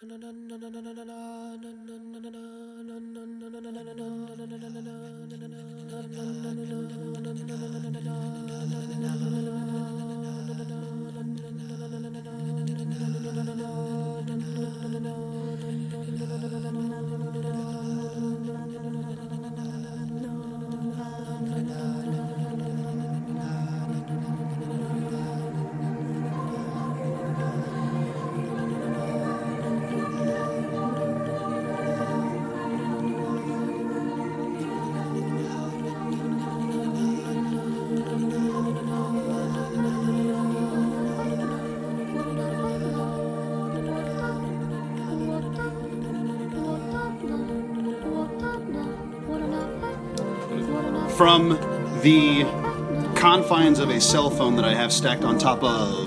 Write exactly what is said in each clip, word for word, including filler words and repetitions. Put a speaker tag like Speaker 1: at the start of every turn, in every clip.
Speaker 1: From the confines of a cell phone that I have stacked on top of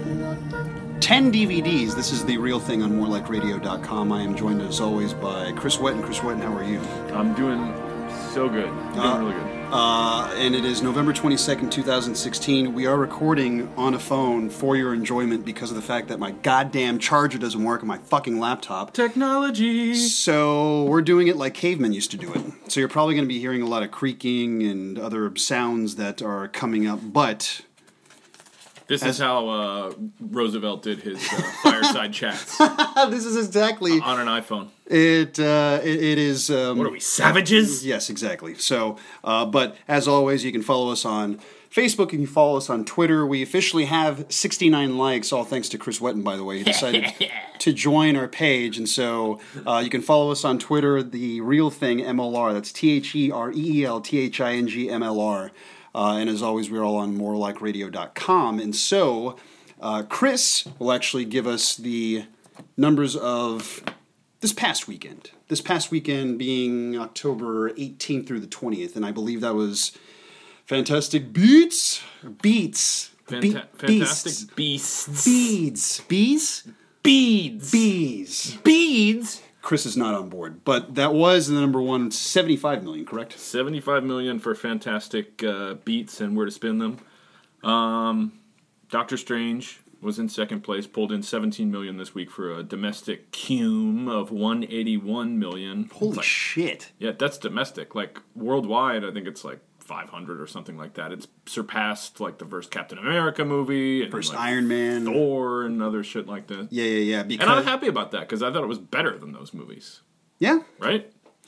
Speaker 1: ten D V Ds, this is The Real Thing on more like radio dot com. I am joined as always by Chris Wetton. Chris Wetton, how are you?
Speaker 2: I'm doing so good. I'm doing
Speaker 1: uh,
Speaker 2: really good.
Speaker 1: Uh, and it is November twenty-second, twenty sixteen. We are recording on a phone for your enjoyment because of the fact that my goddamn charger doesn't work on my fucking laptop.
Speaker 2: Technology!
Speaker 1: So we're doing it like cavemen used to do it. So you're probably going to be hearing a lot of creaking and other sounds that are coming up, but...
Speaker 2: This As, is how uh, Roosevelt did his uh, fireside chats.
Speaker 1: This is exactly...
Speaker 2: On an iPhone.
Speaker 1: It, uh, it, it is... Um,
Speaker 2: what are we, savages?
Speaker 1: Yes, exactly. So, uh, but as always, you can follow us on Facebook, and you can follow us on Twitter. We officially have sixty-nine likes, all thanks to Chris Wetton, by the way. He decided to join our page, and so uh, you can follow us on Twitter, The Real Thing M L R. That's T H E R E E L T H I N G M L R. Uh, and as always, we're all on more like radio dot com. And so, uh, Chris will actually give us the numbers of this past weekend. This past weekend being October eighteenth through the twentieth. And I believe that was Fantastic Beats? Beats.
Speaker 2: Fanta-
Speaker 1: Be-
Speaker 2: fantastic Beasts.
Speaker 1: Beads. Bees?
Speaker 2: Beads.
Speaker 1: Bees.
Speaker 2: Beads.
Speaker 1: Chris is not on board, but that was the number one, seventy-five million, correct?
Speaker 2: seventy-five million for Fantastic uh, Beats and Where to Spin Them. Um, Doctor Strange was in second place, pulled in seventeen million this week for a domestic cum of one hundred eighty-one million.
Speaker 1: Holy
Speaker 2: like,
Speaker 1: shit.
Speaker 2: Yeah, that's domestic. Like, worldwide, I think it's like five hundred or something like that. It's surpassed, like, the first Captain America movie. And,
Speaker 1: first
Speaker 2: like,
Speaker 1: Iron Man.
Speaker 2: Thor and other shit like that.
Speaker 1: Yeah, yeah, yeah. Because...
Speaker 2: And I'm happy about that, because I thought it was better than those movies.
Speaker 1: Yeah?
Speaker 2: Right?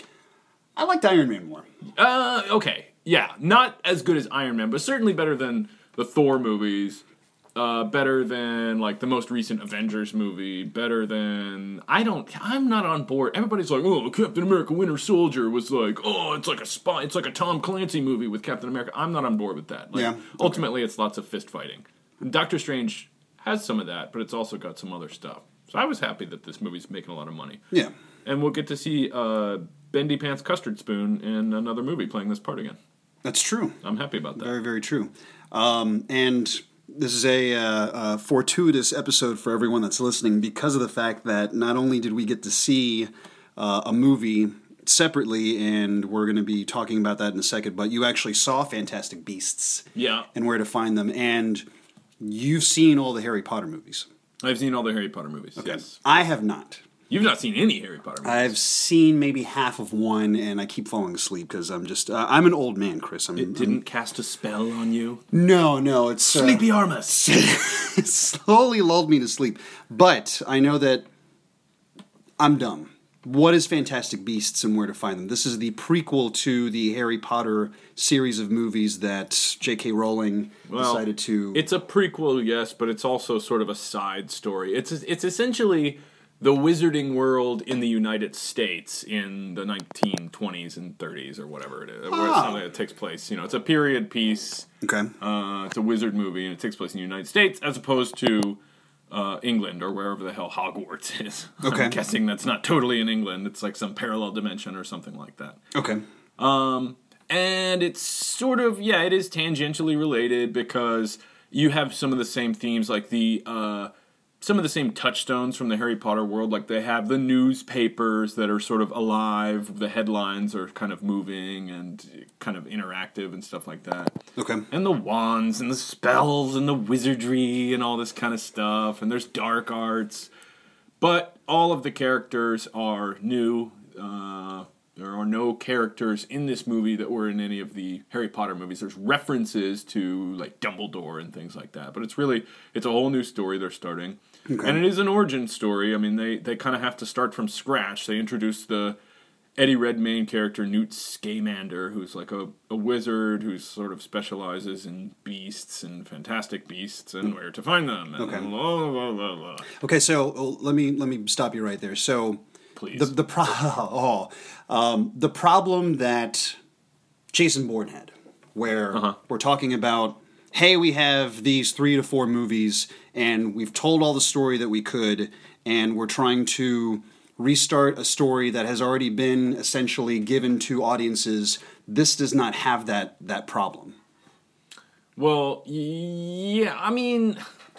Speaker 1: I liked Iron Man more.
Speaker 2: Uh, okay. Yeah, not as good as Iron Man, but certainly better than the Thor movies. Uh, better than, like, the most recent Avengers movie. Better than... I don't... I'm not on board. Everybody's like, oh, Captain America Winter Soldier was like, oh, it's like a spy... It's like a Tom Clancy movie with Captain America. I'm not on board with that. Like,
Speaker 1: yeah. Okay.
Speaker 2: Ultimately, it's lots of fist fighting. And Doctor Strange has some of that, but it's also got some other stuff. So I was happy that this movie's making a lot of money.
Speaker 1: Yeah.
Speaker 2: And we'll get to see uh, Bendy Pants Custard Spoon in another movie playing this part again.
Speaker 1: That's true.
Speaker 2: I'm happy about that.
Speaker 1: Very, very true. Um, and... This is a, uh, a fortuitous episode for everyone that's listening because of the fact that not only did we get to see uh, a movie separately, and we're going to be talking about that in a second, but you actually saw Fantastic Beasts.
Speaker 2: Yeah.
Speaker 1: And Where to Find Them, and you've seen all the Harry Potter movies.
Speaker 2: I've seen all the Harry Potter movies,
Speaker 1: okay.
Speaker 2: Yes.
Speaker 1: I have not.
Speaker 2: You've not seen any Harry Potter movies?
Speaker 1: I've seen maybe half of one, and I keep falling asleep because I'm just... Uh, I'm an old man, Chris. I'm,
Speaker 2: it didn't
Speaker 1: I'm,
Speaker 2: cast a spell on you?
Speaker 1: No, no, it's...
Speaker 2: Sleepy
Speaker 1: uh,
Speaker 2: Armus!
Speaker 1: It slowly lulled me to sleep. But I know that I'm dumb. What is Fantastic Beasts and Where to Find Them? This is the prequel to the Harry Potter series of movies that J K. Rowling
Speaker 2: well,
Speaker 1: decided to...
Speaker 2: It's a prequel, yes, but it's also sort of a side story. It's It's essentially... the wizarding world in the United States in the nineteen twenties and thirties or whatever it is, where
Speaker 1: Oh.
Speaker 2: it takes place. You know, it's a period piece.
Speaker 1: Okay.
Speaker 2: Uh, it's a wizard movie, and it takes place in the United States as opposed to uh, England or wherever the hell Hogwarts is.
Speaker 1: Okay.
Speaker 2: I'm guessing that's not totally in England. It's like some parallel dimension or something like that.
Speaker 1: Okay.
Speaker 2: Um, and it's sort of, yeah, it is tangentially related because you have some of the same themes, like the... Uh, some of the same touchstones from the Harry Potter world. Like, they have the newspapers that are sort of alive. The headlines are kind of moving and kind of interactive and stuff like that.
Speaker 1: Okay.
Speaker 2: And the wands and the spells and the wizardry and all this kind of stuff. And there's dark arts. But all of the characters are new. Uh, there are no characters in this movie that were in any of the Harry Potter movies. There's references to like Dumbledore and things like that. But it's really, it's a whole new story they're starting. Okay. And it is an origin story. I mean, they, they kind of have to start from scratch. They introduce the Eddie Redmayne character, Newt Scamander, who's like a, a wizard who sort of specializes in beasts and fantastic beasts and where to find them. And
Speaker 1: okay.
Speaker 2: Blah, blah, blah, blah.
Speaker 1: Okay, so uh, let me let me stop you right there. So,
Speaker 2: please,
Speaker 1: the the pro- oh, um, the problem that Jason Bourne had, where uh-huh. we're talking about, hey, we have these three to four movies, and we've told all the story that we could, and we're trying to restart a story that has already been essentially given to audiences. This does not have that that problem.
Speaker 2: Well, yeah, I mean,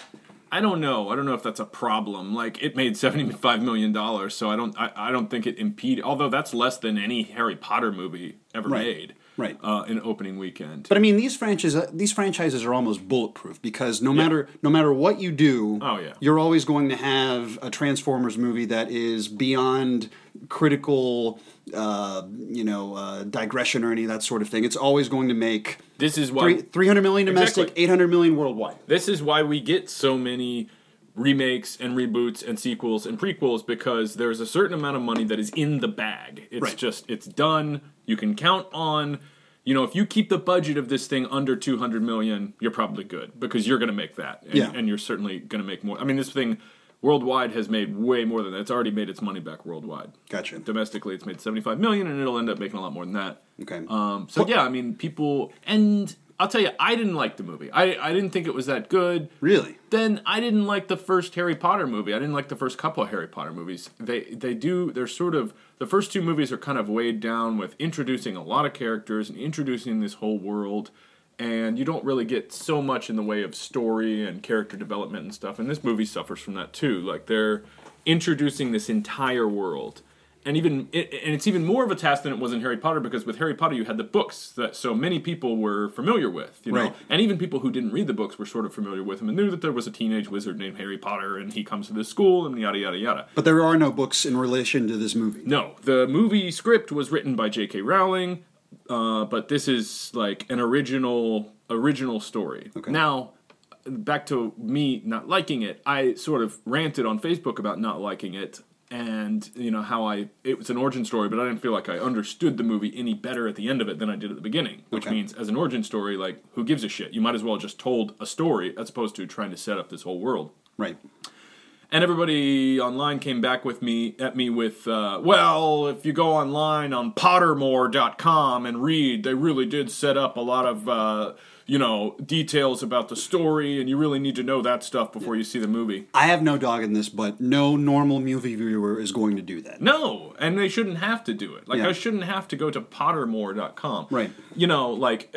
Speaker 2: I don't know. I don't know if that's a problem. Like, it made seventy-five million dollars, so I don't I, I don't think it impeded, although that's less than any Harry Potter movie ever
Speaker 1: right.
Speaker 2: made.
Speaker 1: Right.
Speaker 2: Uh, in opening weekend.
Speaker 1: But I mean, these franchises these franchises are almost bulletproof because no yeah. matter no matter what you do,
Speaker 2: oh, yeah.
Speaker 1: you're always going to have a Transformers movie that is beyond critical, uh, you know, uh, digression or any of that sort of thing. It's always going to make
Speaker 2: this is why
Speaker 1: three, three hundred million domestic,
Speaker 2: exactly.
Speaker 1: eight hundred million worldwide.
Speaker 2: This is why we get so many remakes and reboots and sequels and prequels, because there's a certain amount of money that is in the bag. It's
Speaker 1: right.
Speaker 2: just, it's done. You can count on, you know, if you keep the budget of this thing under two hundred million, you're probably good, because you're going to make that. And,
Speaker 1: yeah.
Speaker 2: and you're certainly going to make more. I mean, this thing worldwide has made way more than that. It's already made its money back worldwide.
Speaker 1: Gotcha.
Speaker 2: Domestically, it's made seventy-five million, and it'll end up making a lot more than that.
Speaker 1: Okay.
Speaker 2: Um, so, yeah, I mean, people, and I'll tell you, I didn't like the movie. I, I didn't think it was that good.
Speaker 1: Really?
Speaker 2: Then I didn't like the first Harry Potter movie. I didn't like the first couple of Harry Potter movies. They they do, they're sort of, the first two movies are kind of weighed down with introducing a lot of characters and introducing this whole world, and you don't really get so much in the way of story and character development and stuff, and this movie suffers from that too. Like, they're introducing this entire world. And even it, and it's even more of a task than it was in Harry Potter, because with Harry Potter you had the books that so many people were familiar with, you know,
Speaker 1: right.
Speaker 2: and even people who didn't read the books were sort of familiar with him and knew that there was a teenage wizard named Harry Potter and he comes to this school and yada yada yada.
Speaker 1: But there are no books in relation to this movie.
Speaker 2: No, the movie script was written by J K. Rowling, uh, but this is like an original original story.
Speaker 1: Okay.
Speaker 2: Now, back to me not liking it, I sort of ranted on Facebook about not liking it. And, you know, how I, it was an origin story, but I didn't feel like I understood the movie any better at the end of it than I did at the beginning. Which
Speaker 1: okay.
Speaker 2: means, as an origin story, like, who gives a shit? You might as well just told a story as opposed to trying to set up this whole world.
Speaker 1: Right.
Speaker 2: And everybody online came back with me, at me with, uh, well, if you go online on pottermore dot com and read, they really did set up a lot of, uh, you know, details about the story, and you really need to know that stuff before you see the movie.
Speaker 1: I have no dog in this, but no normal movie viewer is going to do that.
Speaker 2: No, and they shouldn't have to do it. Like,
Speaker 1: yeah.
Speaker 2: I shouldn't have to go to pottermore dot com.
Speaker 1: Right.
Speaker 2: You know, like,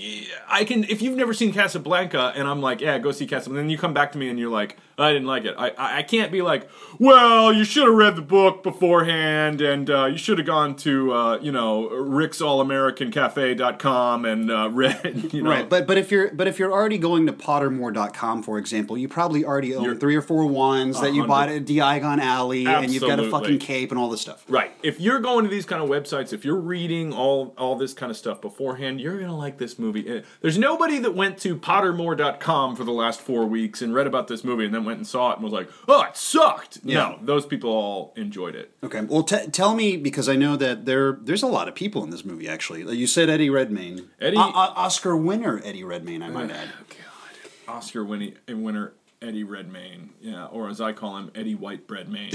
Speaker 2: I can, if you've never seen Casablanca, and I'm like, yeah, go see Casablanca, and then you come back to me and you're like, I didn't like it. I I can't be like, well, you should have read the book beforehand, and uh, you should have gone to, uh, you know, rick's all american cafe dot com and uh, read, you know.
Speaker 1: Right, but but if you're but if you're already going to pottermore dot com, for example, you probably already own you're, three or four wands that you bought at Diagon Alley,
Speaker 2: Absolutely.
Speaker 1: And you've got a fucking cape and all this stuff.
Speaker 2: Right. If you're going to these kind of websites, if you're reading all all this kind of stuff beforehand, you're going to like this movie. There's nobody that went to pottermore dot com for the last four weeks and read about this movie and then went and saw it and was like, oh, it sucked. Yeah. No, those people all enjoyed it.
Speaker 1: Okay. Well, t- tell me, because I know that there there's a lot of people in this movie, actually. You said Eddie Redmayne.
Speaker 2: Eddie...
Speaker 1: O- o- Oscar winner Eddie Redmayne, I might add.
Speaker 2: Oh, God. Oscar winning, winner Eddie Redmayne. Yeah, or as I call him, Eddie Whitebread Maine.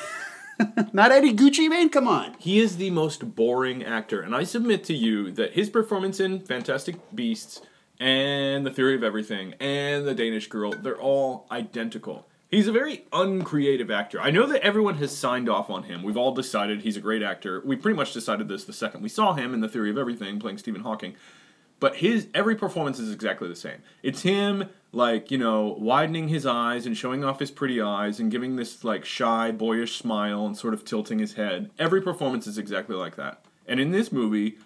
Speaker 1: Not Eddie Gucci Mane, come on.
Speaker 2: He is the most boring actor, and I submit to you that his performance in Fantastic Beasts and The Theory of Everything and The Danish Girl, they're all identical. He's a very uncreative actor. I know that everyone has signed off on him. We've all decided he's a great actor. We pretty much decided this the second we saw him in The Theory of Everything playing Stephen Hawking. But his every performance is exactly the same. It's him, like, you know, widening his eyes and showing off his pretty eyes and giving this, like, shy, boyish smile and sort of tilting his head. Every performance is exactly like that. And in this movie,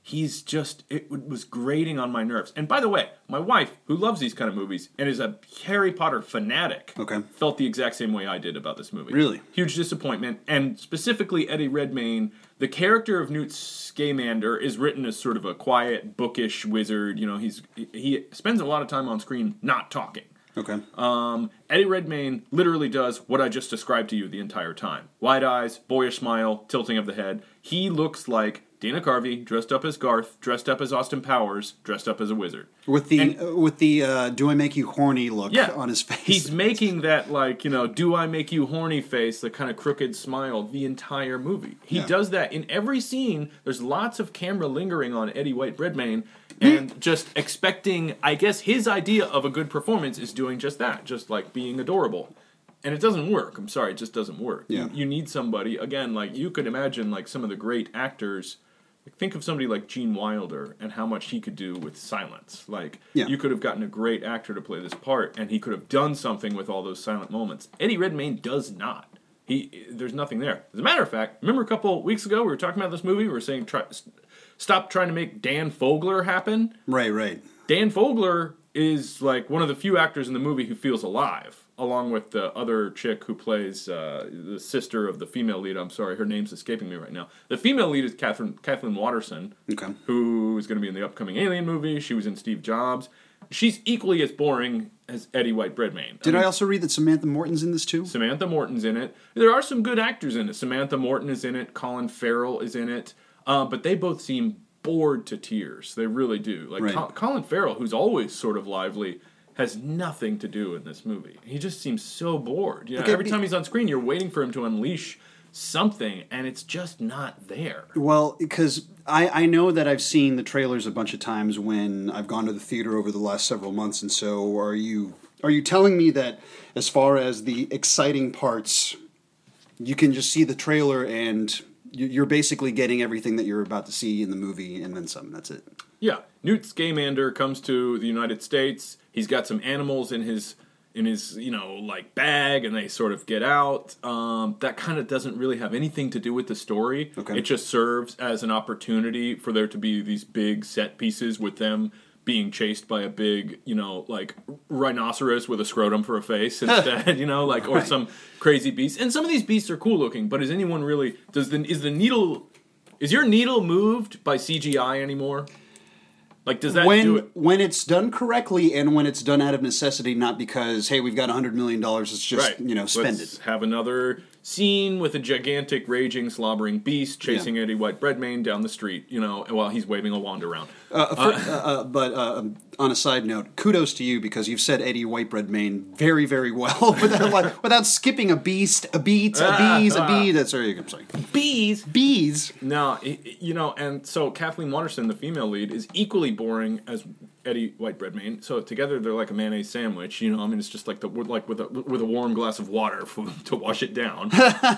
Speaker 2: he's just, it was grating on my nerves. And by the way, my wife, who loves these kind of movies and is a Harry Potter fanatic,
Speaker 1: okay.
Speaker 2: felt the exact same way I did about this movie.
Speaker 1: Really?
Speaker 2: Huge disappointment. And specifically Eddie Redmayne, the character of Newt Scamander is written as sort of a quiet, bookish wizard. You know, he's he spends a lot of time on screen not talking.
Speaker 1: Okay.
Speaker 2: Um, Eddie Redmayne literally does what I just described to you the entire time. Wide eyes, boyish smile, tilting of the head. He looks like Dana Carvey, dressed up as Garth, dressed up as Austin Powers, dressed up as a wizard.
Speaker 1: With the
Speaker 2: and,
Speaker 1: uh, with the uh, do I make you horny look
Speaker 2: yeah,
Speaker 1: on his face.
Speaker 2: He's making that, like, you know, do I make you horny face, the kind of crooked smile the entire movie. He
Speaker 1: yeah.
Speaker 2: does that in every scene. There's lots of camera lingering on Eddie White Redmayne and just expecting, I guess his idea of a good performance is doing just that, just like being adorable. And it doesn't work. I'm sorry, it just doesn't work.
Speaker 1: Yeah.
Speaker 2: You, you need somebody, again, like you could imagine like some of the great actors. Think of somebody like Gene Wilder and how much he could do with silence. Like,
Speaker 1: yeah.
Speaker 2: you could have gotten a great actor to play this part, and he could have done something with all those silent moments. Eddie Redmayne does not. He, there's nothing there. As a matter of fact, remember a couple weeks ago we were talking about this movie? We were saying, try, stop trying to make Dan Fogler happen.
Speaker 1: Right, right.
Speaker 2: Dan Fogler is like one of the few actors in the movie who feels alive, along with the other chick who plays uh, the sister of the female lead. I'm sorry, her name's escaping me right now. The female lead is Catherine, Kathleen Watterson,
Speaker 1: okay.
Speaker 2: who is going to be in the upcoming Alien movie. She was in Steve Jobs. She's equally as boring as Eddie White Redmayne.
Speaker 1: Did I, mean, I also read that Samantha Morton's in this too?
Speaker 2: Samantha Morton's in it. There are some good actors in it. Samantha Morton is in it. Colin Farrell is in it. Uh, but they both seem bored to tears. They really do. Like
Speaker 1: right.
Speaker 2: Col- Colin Farrell, who's always sort of lively, has nothing to do in this movie. He just seems so bored. You know,
Speaker 1: okay,
Speaker 2: every time he's on screen, you're waiting for him to unleash something, and it's just not there.
Speaker 1: Well, because I, I know that I've seen the trailers a bunch of times when I've gone to the theater over the last several months, and so are you are you telling me that as far as the exciting parts, you can just see the trailer and you're basically getting everything that you're about to see in the movie and then some, that's it?
Speaker 2: Yeah. Newt Scamander comes to the United States. He's got some animals in his in his, you know, like bag, and they sort of get out. Um, that kind of doesn't really have anything to do with the story.
Speaker 1: Okay.
Speaker 2: It just serves as an opportunity for there to be these big set pieces with them being chased by a big, you know, like rhinoceros with a scrotum for a face instead, you know, like, or
Speaker 1: right.
Speaker 2: some crazy beast. And some of these beasts are cool looking, but is anyone really, does the, is the needle, is your needle moved by C G I anymore? Like, does that
Speaker 1: when,
Speaker 2: do it?
Speaker 1: When it's done correctly and when it's done out of necessity, not because, hey, we've got one hundred million dollars, let's just,
Speaker 2: Right.
Speaker 1: you know, spend
Speaker 2: Let's
Speaker 1: it.
Speaker 2: have another scene with a gigantic, raging, slobbering beast chasing
Speaker 1: Yeah.
Speaker 2: Eddie White Redmayne down the street, you know, while he's waving a wand around.
Speaker 1: Uh, for, uh, uh, but uh, on a side note, kudos to you because you've said Eddie White Redmayne very, very well without, like, without skipping a beast, a beat, a bees, a bee. That's sorry, I'm sorry.
Speaker 2: Bees?
Speaker 1: Bees.
Speaker 2: No, you know, and so Kathleen Watterson, the female lead, is equally boring as Eddie White Redmayne. So together they're like a mayonnaise sandwich. You know, I mean, it's just like the like with a with a warm glass of water for, to wash it down.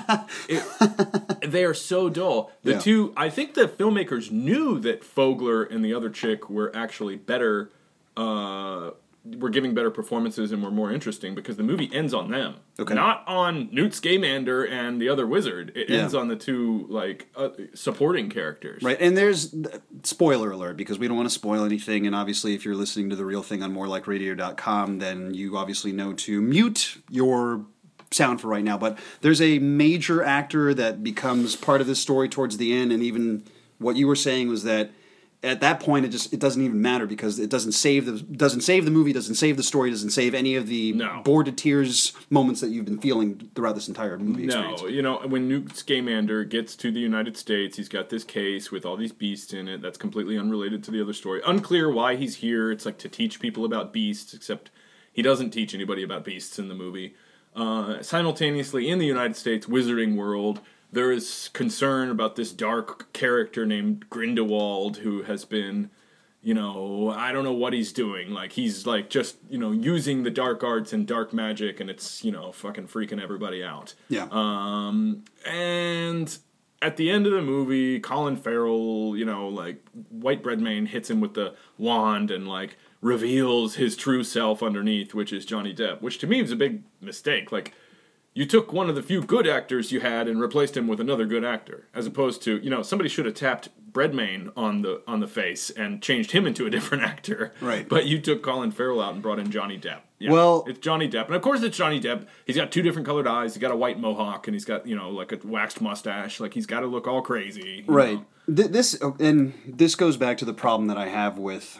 Speaker 2: it, they are so dull. The
Speaker 1: Yeah.
Speaker 2: two, I think the filmmakers knew that Fogler and the other chick were actually better. Uh, were giving better performances and were more interesting because the movie ends on them,
Speaker 1: Okay.
Speaker 2: not on Newt Scamander and the other wizard. It
Speaker 1: Yeah.
Speaker 2: ends on the two like uh, supporting characters.
Speaker 1: Right, and there's spoiler alert because we don't want to spoil anything. And obviously, if you're listening to the real thing on more like radio dot com, then you obviously know to mute your sound for right now. But there's a major actor that becomes part of this story towards the end, and even what you were saying was that at that point it just it doesn't even matter because it doesn't save the doesn't save the movie, doesn't save the story, doesn't save any of the
Speaker 2: No.
Speaker 1: bored to tears moments that you've been feeling throughout this entire movie experience.
Speaker 2: No, you know, when Newt Scamander gets to the United States, he's got this case with all these beasts in it that's completely unrelated to the other story. Unclear why he's here. It's like to teach people about beasts, except he doesn't teach anybody about beasts in the movie. Uh, simultaneously, in the United States wizarding world, there is concern about this dark character named Grindelwald who has been, you know, I don't know what he's doing. Like, he's, like, just, you know, using the dark arts and dark magic, and it's, you know, fucking freaking everybody out.
Speaker 1: Yeah.
Speaker 2: Um, and at the end of the movie, Colin Farrell, you know, like, White Redmayne hits him with the wand and, like, reveals his true self underneath, which is Johnny Depp, which to me was a big mistake. Like, you took one of the few good actors you had and replaced him with another good actor, as opposed to, you know, somebody should have tapped Breadmain on the on the face and changed him into a different actor.
Speaker 1: Right.
Speaker 2: But you took Colin Farrell out and brought in Johnny Depp. Yeah,
Speaker 1: well,
Speaker 2: it's Johnny Depp, and of course it's Johnny Depp. He's got two different colored eyes. He's got a white mohawk, and he's got, you know, like a waxed mustache. Like, he's got to look all crazy.
Speaker 1: Right. Th- this and this goes back to the problem that I have with.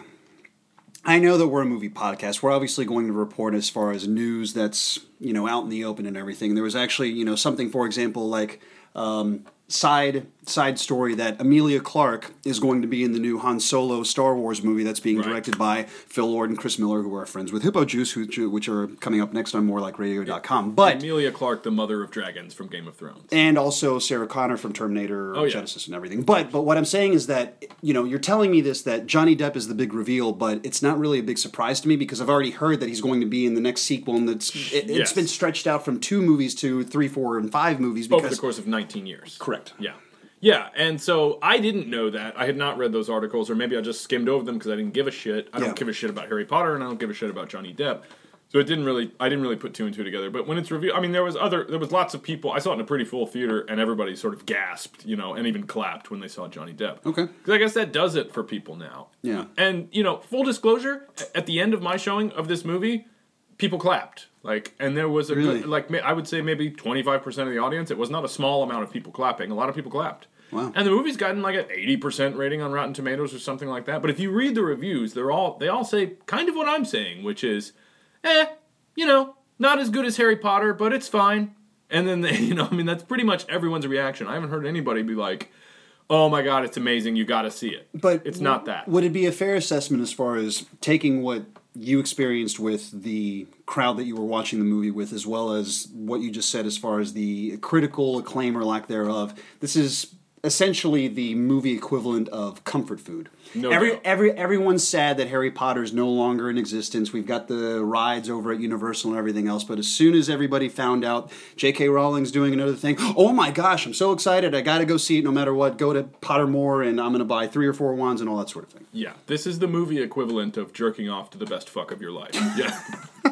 Speaker 1: I know that we're a movie podcast. We're obviously going to report as far as news that's, you know, out in the open and everything. There was actually, you know, something, for example, like. Um, Side side story that Emilia Clarke is going to be in the new Han Solo Star Wars movie that's being
Speaker 2: right.
Speaker 1: directed by Phil Lord and Chris Miller, who are friends with Hippo Juice, who, which are coming up next on more like radio dot com. But
Speaker 2: Emilia Clarke, the mother of dragons from Game of Thrones.
Speaker 1: And also Sarah Connor from Terminator,
Speaker 2: oh, yeah.
Speaker 1: Genesis and everything. But but what I'm saying is that, you know, you're telling me this, that Johnny Depp is the big reveal, but it's not really a big surprise to me because I've already heard that he's going to be in the next sequel, and that's, it,
Speaker 2: yes.
Speaker 1: it's been stretched out from two movies to three, four, and five movies. Because,
Speaker 2: over the course of nineteen years.
Speaker 1: Correct.
Speaker 2: Yeah. Yeah, and so I didn't know that. I had not read those articles, or maybe I just skimmed over them because I didn't give a shit. I
Speaker 1: yeah.
Speaker 2: don't give a shit about Harry Potter, and I don't give a shit about Johnny Depp. So it didn't really, I didn't really put two and two together. But when it's revealed, I mean, there was other, there was lots of people. I saw it in a pretty full theater, and everybody sort of gasped, you know, and even clapped when they saw Johnny Depp.
Speaker 1: Okay.
Speaker 2: Because I guess that does it for people now.
Speaker 1: Yeah.
Speaker 2: And, you know, full disclosure, at the end of my showing of this movie, people clapped. Like, and there was a
Speaker 1: really?
Speaker 2: good, like, I would say maybe twenty-five percent of the audience. It was not a small amount of people clapping. A lot of people clapped.
Speaker 1: Wow.
Speaker 2: And the movie's gotten like an eighty percent rating on Rotten Tomatoes or something like that. But if you read the reviews, they're all they all say kind of what I'm saying, which is, eh, you know, not as good as Harry Potter, but it's fine. And then, they, you know, I mean, that's pretty much everyone's reaction. I haven't heard anybody be like, oh my God, it's amazing, you got to see it.
Speaker 1: But
Speaker 2: it's not that.
Speaker 1: Would it be a fair assessment as far as taking what you experienced with the crowd that you were watching the movie with, as well as what you just said as far as the critical acclaim or lack thereof? This is essentially the movie equivalent of comfort food.
Speaker 2: No
Speaker 1: every
Speaker 2: doubt.
Speaker 1: every everyone's sad that Harry Potter is no longer in existence. We've got the rides over at Universal and everything else, but as soon as everybody found out J K. Rowling's doing another thing, oh my gosh, I'm so excited! I got to go see it no matter what. Go to Pottermore, and I'm going to buy three or four wands and all that sort of thing.
Speaker 2: Yeah, this is the movie equivalent of jerking off to the best fuck of your life. Yeah.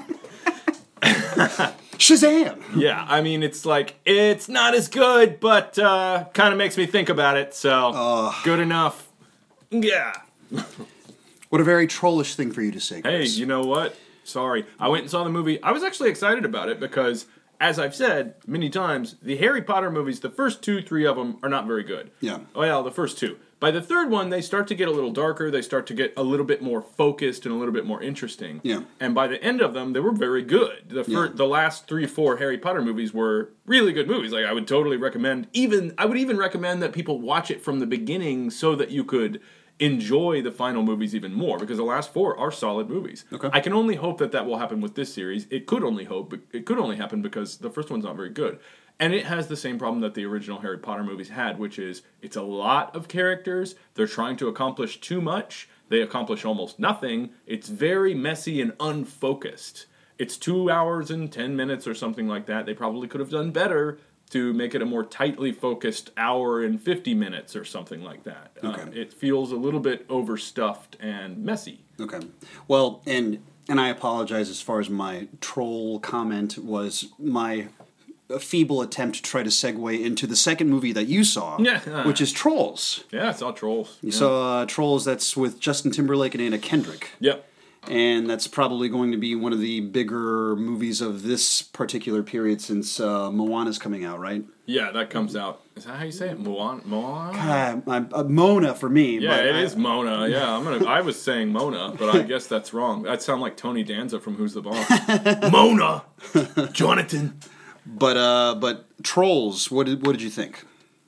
Speaker 1: Shazam!
Speaker 2: Yeah, I mean, it's like, it's not as good, but uh, kind of makes me think about it, so
Speaker 1: Uh.
Speaker 2: good enough. Yeah.
Speaker 1: What a very trollish thing for you to say,
Speaker 2: Hey,
Speaker 1: Chris.
Speaker 2: you know what? Sorry. I went and saw the movie. I was actually excited about it because, as I've said many times, the Harry Potter movies, the first two, three of them are not very good.
Speaker 1: Yeah.
Speaker 2: Well, the first two. By the third one, they start to get a little darker. They start to get a little bit more focused and a little bit more interesting.
Speaker 1: Yeah.
Speaker 2: And by the end of them, they were very good. The fir-
Speaker 1: Yeah.
Speaker 2: the last three, four Harry Potter movies were really good movies. Like, I would totally recommend. Even I would even recommend that people watch it from the beginning so that you could enjoy the final movies even more, because the last four are solid movies.
Speaker 1: Okay.
Speaker 2: I can only hope that that will happen with this series. It could only hope. It could only happen because the first one's not very good. And it has the same problem that the original Harry Potter movies had, which is it's a lot of characters. They're trying to accomplish too much. They accomplish almost nothing. It's very messy and unfocused. It's two hours and ten minutes or something like that. They probably could have done better to make it a more tightly focused hour and fifty minutes or something like that.
Speaker 1: Okay.
Speaker 2: Um, it feels a little bit overstuffed and messy.
Speaker 1: Okay. Well, and and I apologize as far as my troll comment was my a feeble attempt to try to segue into the second movie that you saw,
Speaker 2: Yeah.
Speaker 1: which is Trolls.
Speaker 2: Yeah, I saw Trolls.
Speaker 1: You
Speaker 2: yeah.
Speaker 1: saw uh, Trolls, that's with Justin Timberlake and Anna Kendrick.
Speaker 2: Yep.
Speaker 1: And that's probably going to be one of the bigger movies of this particular period since uh, Moana's coming out, right?
Speaker 2: Yeah, that comes out. Is that how you say it? Moana? Moana?
Speaker 1: Uh, I'm- uh, Mona for me.
Speaker 2: Yeah,
Speaker 1: but
Speaker 2: it
Speaker 1: I-
Speaker 2: is Mona. Yeah, I'm gonna. I was saying Mona, but I guess that's wrong. That sound like Tony Danza from Who's the Boss? Mona, Jonathan.
Speaker 1: But uh, but Trolls, what did what did you think?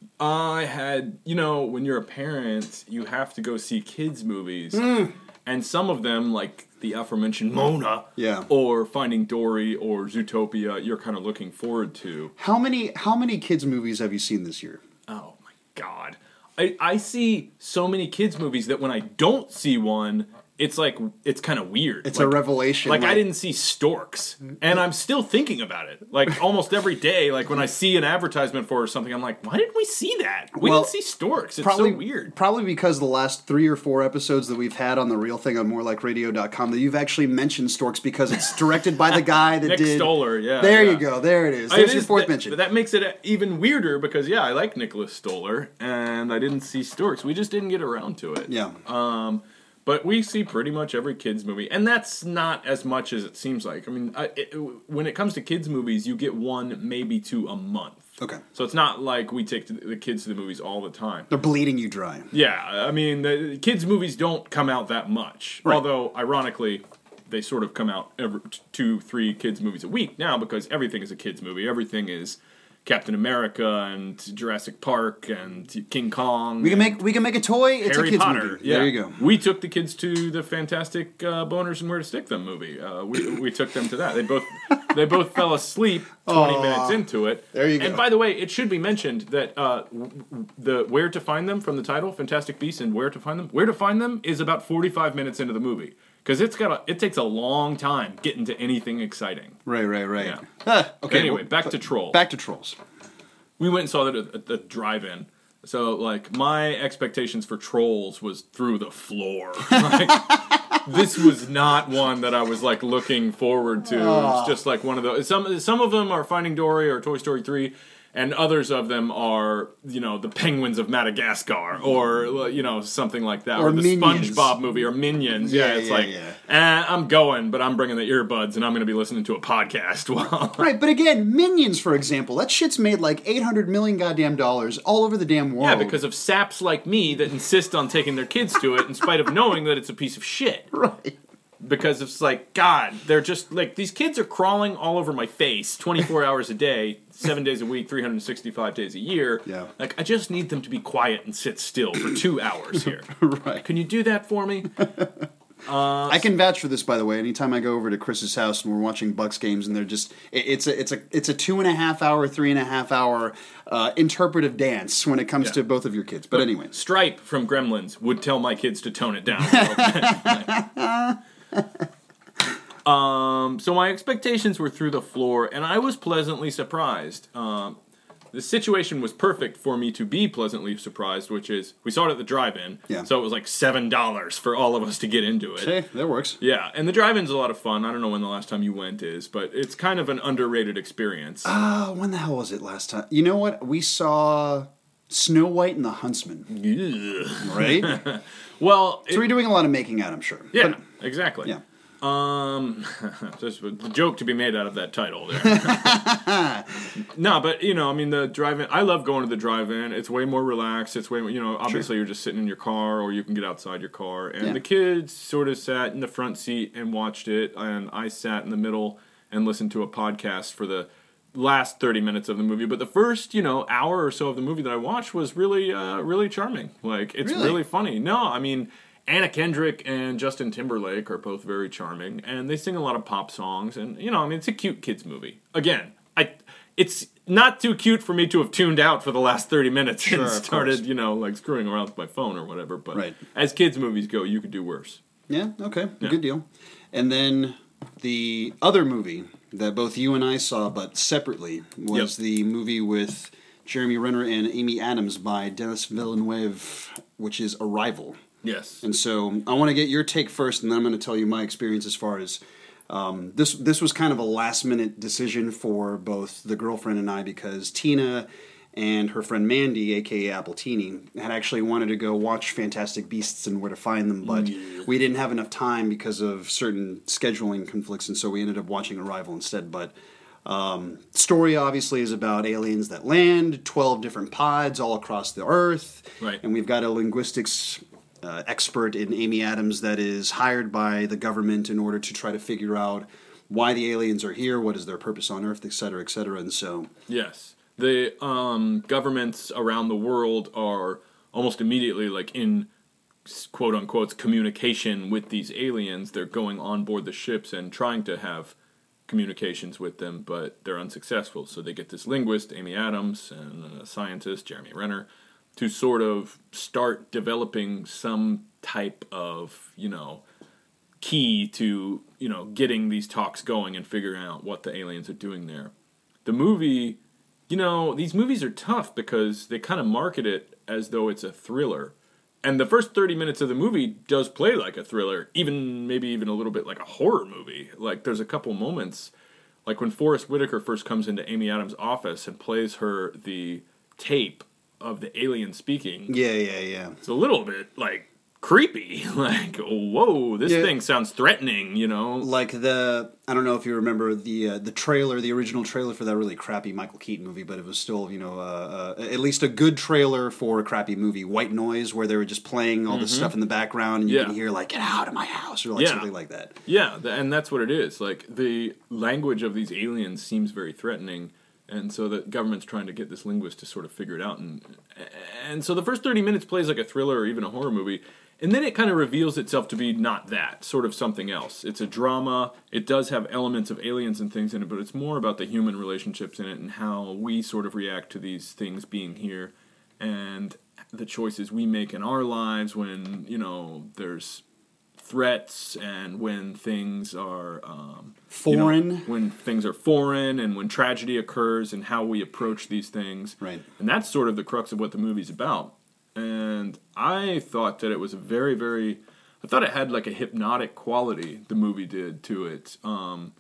Speaker 2: I had, you know, when you're a parent, you have to go see kids' movies,
Speaker 1: Mm.
Speaker 2: and some of them, like the aforementioned Mona,
Speaker 1: Yeah.
Speaker 2: or Finding Dory, or Zootopia, you're kind of looking forward to.
Speaker 1: How many how many kids movies have you seen this year?
Speaker 2: Oh my God, I I see so many kids' movies that when I don't see one, it's like it's kind of weird.
Speaker 1: It's
Speaker 2: like,
Speaker 1: a revelation.
Speaker 2: Like,
Speaker 1: like
Speaker 2: I didn't see storks, and I'm still thinking about it. Like almost every day, like when I see an advertisement for something, I'm like, why didn't we see that? We
Speaker 1: Well,
Speaker 2: didn't see storks. It's
Speaker 1: probably
Speaker 2: so weird.
Speaker 1: Probably because the last three or four episodes that we've had on the Real Thing on more like radio dot com that you've actually mentioned storks because it's directed by the guy that
Speaker 2: Nick
Speaker 1: did
Speaker 2: Stoller. Yeah,
Speaker 1: There
Speaker 2: yeah.
Speaker 1: you go. There it is.
Speaker 2: I-
Speaker 1: There's
Speaker 2: it
Speaker 1: your
Speaker 2: is-
Speaker 1: fourth
Speaker 2: that,
Speaker 1: mention.
Speaker 2: That makes it even weirder because yeah, I like Nicholas Stoller, and I didn't see storks. We just didn't get around to it.
Speaker 1: yeah.
Speaker 2: Um, but we see pretty much every kids movie, and that's not as much as it seems like. I mean, I, it, when it comes to kids movies, you get one, maybe two a month.
Speaker 1: Okay.
Speaker 2: So it's not like we take the kids to the movies all the time.
Speaker 1: They're bleeding you dry.
Speaker 2: Yeah, I mean, the kids movies don't come out that much.
Speaker 1: Right.
Speaker 2: Although, ironically, they sort of come out every two, three kids movies a week now because everything is a kids movie. Everything is Captain America and Jurassic Park and King Kong.
Speaker 1: We can make we can make a toy. It's
Speaker 2: Harry
Speaker 1: a kids
Speaker 2: Potter.
Speaker 1: movie.
Speaker 2: Yeah.
Speaker 1: There you go.
Speaker 2: We took the kids to the Fantastic uh, Boners and Where to Stick Them movie. Uh, we we took them to that. They both they both fell asleep twenty
Speaker 1: Aw.
Speaker 2: minutes into it.
Speaker 1: There you go.
Speaker 2: And by the way, it should be mentioned that uh, w- w- the Where to Find Them from the title, Fantastic Beasts and Where to Find Them, Where to Find Them is about forty-five minutes into the movie. Because it's got a, it takes a long time getting to anything exciting.
Speaker 1: Right, right, right.
Speaker 2: Yeah.
Speaker 1: Ah, okay.
Speaker 2: Anyway,
Speaker 1: well,
Speaker 2: back to Trolls.
Speaker 1: Back to Trolls.
Speaker 2: We went and saw that at, at the drive-in. So, like, my expectations for Trolls was through the floor. Like, this was not one that I was, like, looking forward to. It was just, like, one of those. Some, some of them are Finding Dory or Toy Story three, and others of them are, you know, the Penguins of Madagascar or, you know, something like that.
Speaker 1: Or
Speaker 2: Or, the
Speaker 1: Minions.
Speaker 2: SpongeBob movie or Minions. Yeah,
Speaker 1: Yeah,
Speaker 2: it's
Speaker 1: yeah,
Speaker 2: like,
Speaker 1: yeah.
Speaker 2: eh, I'm going, but I'm bringing the earbuds and I'm going to be listening to a podcast while...
Speaker 1: Right, but again, Minions, for example, that shit's made like eight hundred million goddamn dollars all over the damn world.
Speaker 2: Yeah, because of saps like me that insist on taking their kids to it in spite of knowing that it's a piece of shit.
Speaker 1: Right.
Speaker 2: Because it's like, God, they're just, like, these kids are crawling all over my face twenty-four hours a day, seven days a week, three hundred sixty-five days a year.
Speaker 1: Yeah.
Speaker 2: Like, I just need them to be quiet and sit still for two hours here.
Speaker 1: Right.
Speaker 2: Can you do that for me?
Speaker 1: I can vouch for this, by the way. Anytime I go over to Chris's house and we're watching Bucks games, and they're just it, it's a it's a it's a two and a half hour, three and a half hour uh, interpretive dance when it comes
Speaker 2: Yeah.
Speaker 1: to both of your kids. But anyway,
Speaker 2: Stripe from Gremlins would tell my kids to tone it down a little bit. Um, so my expectations were through the floor, and I was pleasantly surprised. Um, the situation was perfect for me to be pleasantly surprised, which is, we saw it at the drive-in,
Speaker 1: Yeah.
Speaker 2: so it was like seven dollars for all of us to get into it.
Speaker 1: hey, that works.
Speaker 2: Yeah, and the drive-in's a lot of fun. I don't know when the last time you went is, but it's kind of an underrated experience.
Speaker 1: Oh, when the hell was it last time? You know what? We saw Snow White and the Huntsman,
Speaker 2: Ugh.
Speaker 1: right?
Speaker 2: Well,
Speaker 1: So
Speaker 2: it-
Speaker 1: we're doing a lot of making out, I'm sure.
Speaker 2: yeah,
Speaker 1: But-
Speaker 2: exactly.
Speaker 1: yeah.
Speaker 2: Um, there's a joke to be made out of that title there. No, but you know, I mean, the drive-in. I love going to the drive-in. It's way more relaxed. It's way, more, you know, obviously you're just sitting in your car, or you can get outside your car. And
Speaker 1: Yeah.
Speaker 2: the kids sort of sat in the front seat and watched it, and I sat in the middle and listened to a podcast for the last thirty minutes of the movie. But the first, you know, hour or so of the movie that I watched was really, uh, really charming. Like, it's
Speaker 1: Really?
Speaker 2: really funny. No, I mean. Anna Kendrick and Justin Timberlake are both very charming, and they sing a lot of pop songs. And you know, I mean, it's a cute kids movie. Again, I it's not too cute for me to have tuned out for the last thirty minutes
Speaker 1: Sure,
Speaker 2: and
Speaker 1: of
Speaker 2: started,
Speaker 1: course.
Speaker 2: you know, like screwing around with my phone or whatever. But
Speaker 1: Right.
Speaker 2: as kids movies go, you could do worse.
Speaker 1: Yeah, okay,
Speaker 2: Yeah.
Speaker 1: good deal. And then the other movie that both you and I saw, but separately, was
Speaker 2: Yep.
Speaker 1: the movie with Jeremy Renner and Amy Adams by Denis Villeneuve, which is Arrival.
Speaker 2: Yes.
Speaker 1: And so I want to get your take first, and then I'm going to tell you my experience as far as um, this. This was kind of a last minute decision for both the girlfriend and I, because Tina and her friend Mandy, aka Appletini, had actually wanted to go watch Fantastic Beasts and Where to Find Them, but
Speaker 2: Yeah.
Speaker 1: we didn't have enough time because of certain scheduling conflicts, and so we ended up watching Arrival instead. But um, story obviously is about aliens that land, twelve different pods all across the Earth,
Speaker 2: Right.
Speaker 1: and we've got a linguistics uh, expert in Amy Adams that is hired by the government in order to try to figure out why the aliens are here, what is their purpose on Earth, et cetera, et cetera. And so,
Speaker 2: Yes. The um, governments around the world are almost immediately like in quote unquote communication with these aliens. They're going on board the ships and trying to have communications with them, but they're unsuccessful. So they get this linguist, Amy Adams, and a scientist, Jeremy Renner, to sort of start developing some type of, you know, key to, you know, getting these talks going and figuring out what the aliens are doing there. The movie, you know, these movies are tough because they kind of market it as though it's a thriller. And the first thirty minutes of the movie does play like a thriller, even maybe even a little bit like a horror movie. Like, there's a couple moments, like when Forrest Whitaker first comes into Amy Adams' office and plays her the tape of the alien speaking.
Speaker 1: Yeah, yeah, yeah.
Speaker 2: It's a little bit, like, creepy. Like, whoa, this
Speaker 1: yeah.
Speaker 2: thing sounds threatening, you know?
Speaker 1: Like the, I don't know if you remember the uh, the trailer, the original trailer for that really crappy Michael Keaton movie, but it was still, you know, uh, uh, at least a good trailer for a crappy movie, White Noise, where they were just playing all this mm-hmm. stuff in the background, and you yeah. can hear, like, get out of my house, or like
Speaker 2: yeah.
Speaker 1: something like that.
Speaker 2: Yeah, and that's what it is. Like, the language of these aliens seems very threatening, and so the government's trying to get this linguist to sort of figure it out. And, and so the first thirty minutes plays like a thriller or even a horror movie. And then it kind of reveals itself to be not that, sort of something else. It's a drama. It does have elements of aliens and things in it, but it's more about the human relationships in it and how we sort of react to these things being here and the choices we make in our lives when, you know, there's threats and when things are um,
Speaker 1: foreign.
Speaker 2: You know, when things are foreign and when tragedy occurs and how we approach these things.
Speaker 1: Right.
Speaker 2: And that's sort of the crux of what the movie's about. And I thought that it was a very, very... I thought it had like a hypnotic quality, the movie did, to it. Um,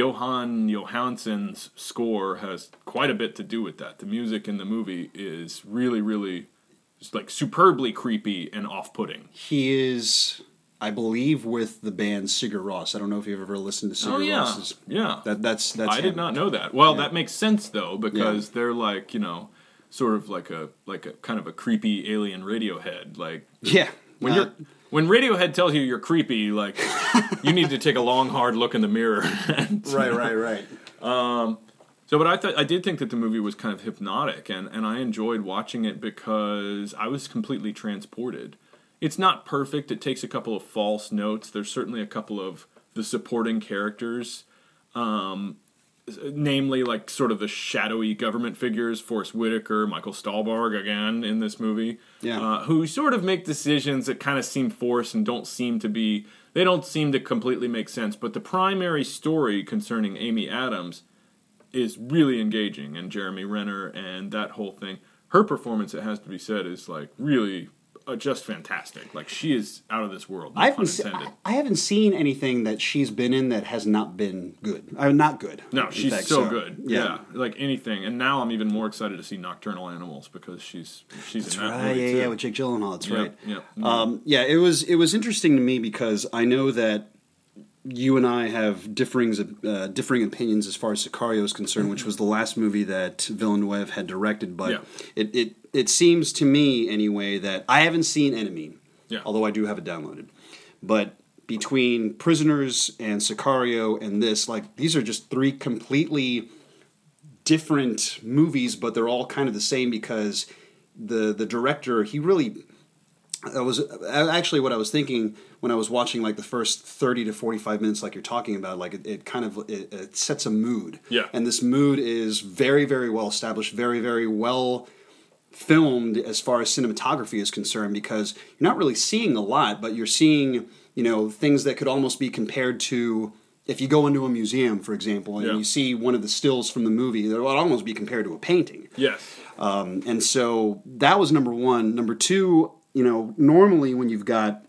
Speaker 2: Johan Johansson's score has quite a bit to do with that. The music in the movie is really, really just like superbly creepy and off-putting.
Speaker 1: He is, I believe, with the band Sigur Rós. I don't know if you've ever listened to Sigur
Speaker 2: oh, yeah.
Speaker 1: Rós.
Speaker 2: Yeah.
Speaker 1: That, that's, that's
Speaker 2: I
Speaker 1: him.
Speaker 2: did not know that. Well,
Speaker 1: yeah.
Speaker 2: that makes sense, though, because
Speaker 1: yeah.
Speaker 2: they're like, you know... sort of like a like a kind of a creepy alien Radiohead. Like
Speaker 1: yeah,
Speaker 2: when
Speaker 1: uh,
Speaker 2: you're when Radiohead tells you you're creepy, like you need to take a long hard look in the mirror. and,
Speaker 1: right, right, right.
Speaker 2: Um, so, but I thought I did think that the movie was kind of hypnotic, and and I enjoyed watching it because I was completely transported. It's not perfect. It takes a couple of false notes. There's certainly a couple of the supporting characters. Um, Namely, like, sort of the shadowy government figures, Forrest Whitaker, Michael Stahlbarg, again, in this movie,
Speaker 1: yeah.
Speaker 2: uh, who sort of make decisions that kind of seem forced and don't seem to be, they don't seem to completely make sense. But the primary story concerning Amy Adams is really engaging, and Jeremy Renner and that whole thing. Her performance, it has to be said, is, like, really... Uh, just fantastic. Like, she is out of this world. No
Speaker 1: I, haven't
Speaker 2: se-
Speaker 1: I, I haven't seen anything that she's been in that has not been good. Uh, not good.
Speaker 2: No, she's
Speaker 1: fact,
Speaker 2: so,
Speaker 1: so
Speaker 2: good.
Speaker 1: Yeah.
Speaker 2: yeah, like anything. And now I'm even more excited to see Nocturnal Animals because she's she's
Speaker 1: That's
Speaker 2: in that
Speaker 1: right.
Speaker 2: movie
Speaker 1: Yeah,
Speaker 2: too.
Speaker 1: yeah, with Jake Gyllenhaal. That's
Speaker 2: Yep,
Speaker 1: right.
Speaker 2: Yep.
Speaker 1: Um, yeah, it was it was interesting to me because I know that you and I have differing uh, differing opinions as far as Sicario is concerned, which was the last movie that Villeneuve had directed. But
Speaker 2: Yeah.
Speaker 1: it, it it seems to me anyway that I haven't seen Enemy,
Speaker 2: Yeah.
Speaker 1: although I do have it downloaded. But between Prisoners and Sicario and this, like these are just three completely different movies, but they're all kind of the same because the the director he really. That was actually what I was thinking when I was watching like the first thirty to forty-five minutes like you're talking about. Like it, it kind of it, it sets a mood.
Speaker 2: Yeah.
Speaker 1: And this mood is very, very well established, very, very well filmed as far as cinematography is concerned because you're not really seeing a lot, but you're seeing, you know, things that could almost be compared to if you go into a museum, for example, and
Speaker 2: Yeah.
Speaker 1: you see one of the stills from the movie, that would almost be compared to a painting.
Speaker 2: Yes.
Speaker 1: Um, and so that was number one. Number two, you know, normally when you've got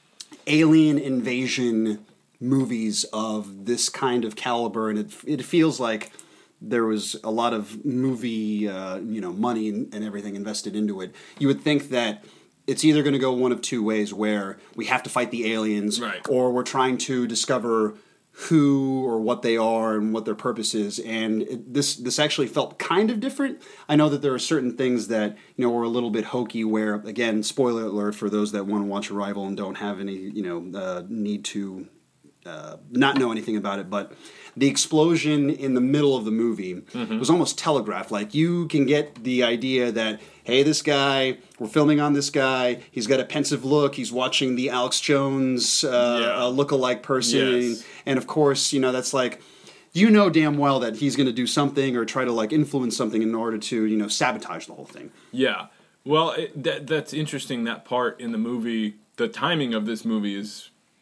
Speaker 1: alien invasion movies of this kind of caliber, and it it feels like there was a lot of movie, uh, you know, money and, and everything invested into it, you would think that it's either going to go one of two ways, where we have to fight the aliens,
Speaker 2: Right.
Speaker 1: or we're trying to discover who or what they are and what their purpose is, and it, this this actually felt kind of different. I know that there are certain things that you know were a little bit hokey. Where again, spoiler alert for those that want to watch Arrival and don't have any you know uh, need to uh, not know anything about it, but the explosion in the middle of the movie
Speaker 2: Mm-hmm.
Speaker 1: was almost telegraphed. Like you can get the idea that hey, this guy, we're filming on this guy. He's got a pensive look. He's watching the Alex Jones uh,
Speaker 2: Yeah.
Speaker 1: uh, look-alike person.
Speaker 2: Yes.
Speaker 1: And of course, you know, that's like, you know damn well that he's going to do something or try to like influence something in order to, you know, sabotage the whole thing.
Speaker 2: Yeah. Well, it, that that's interesting. That part in the movie, the timing of this movie is is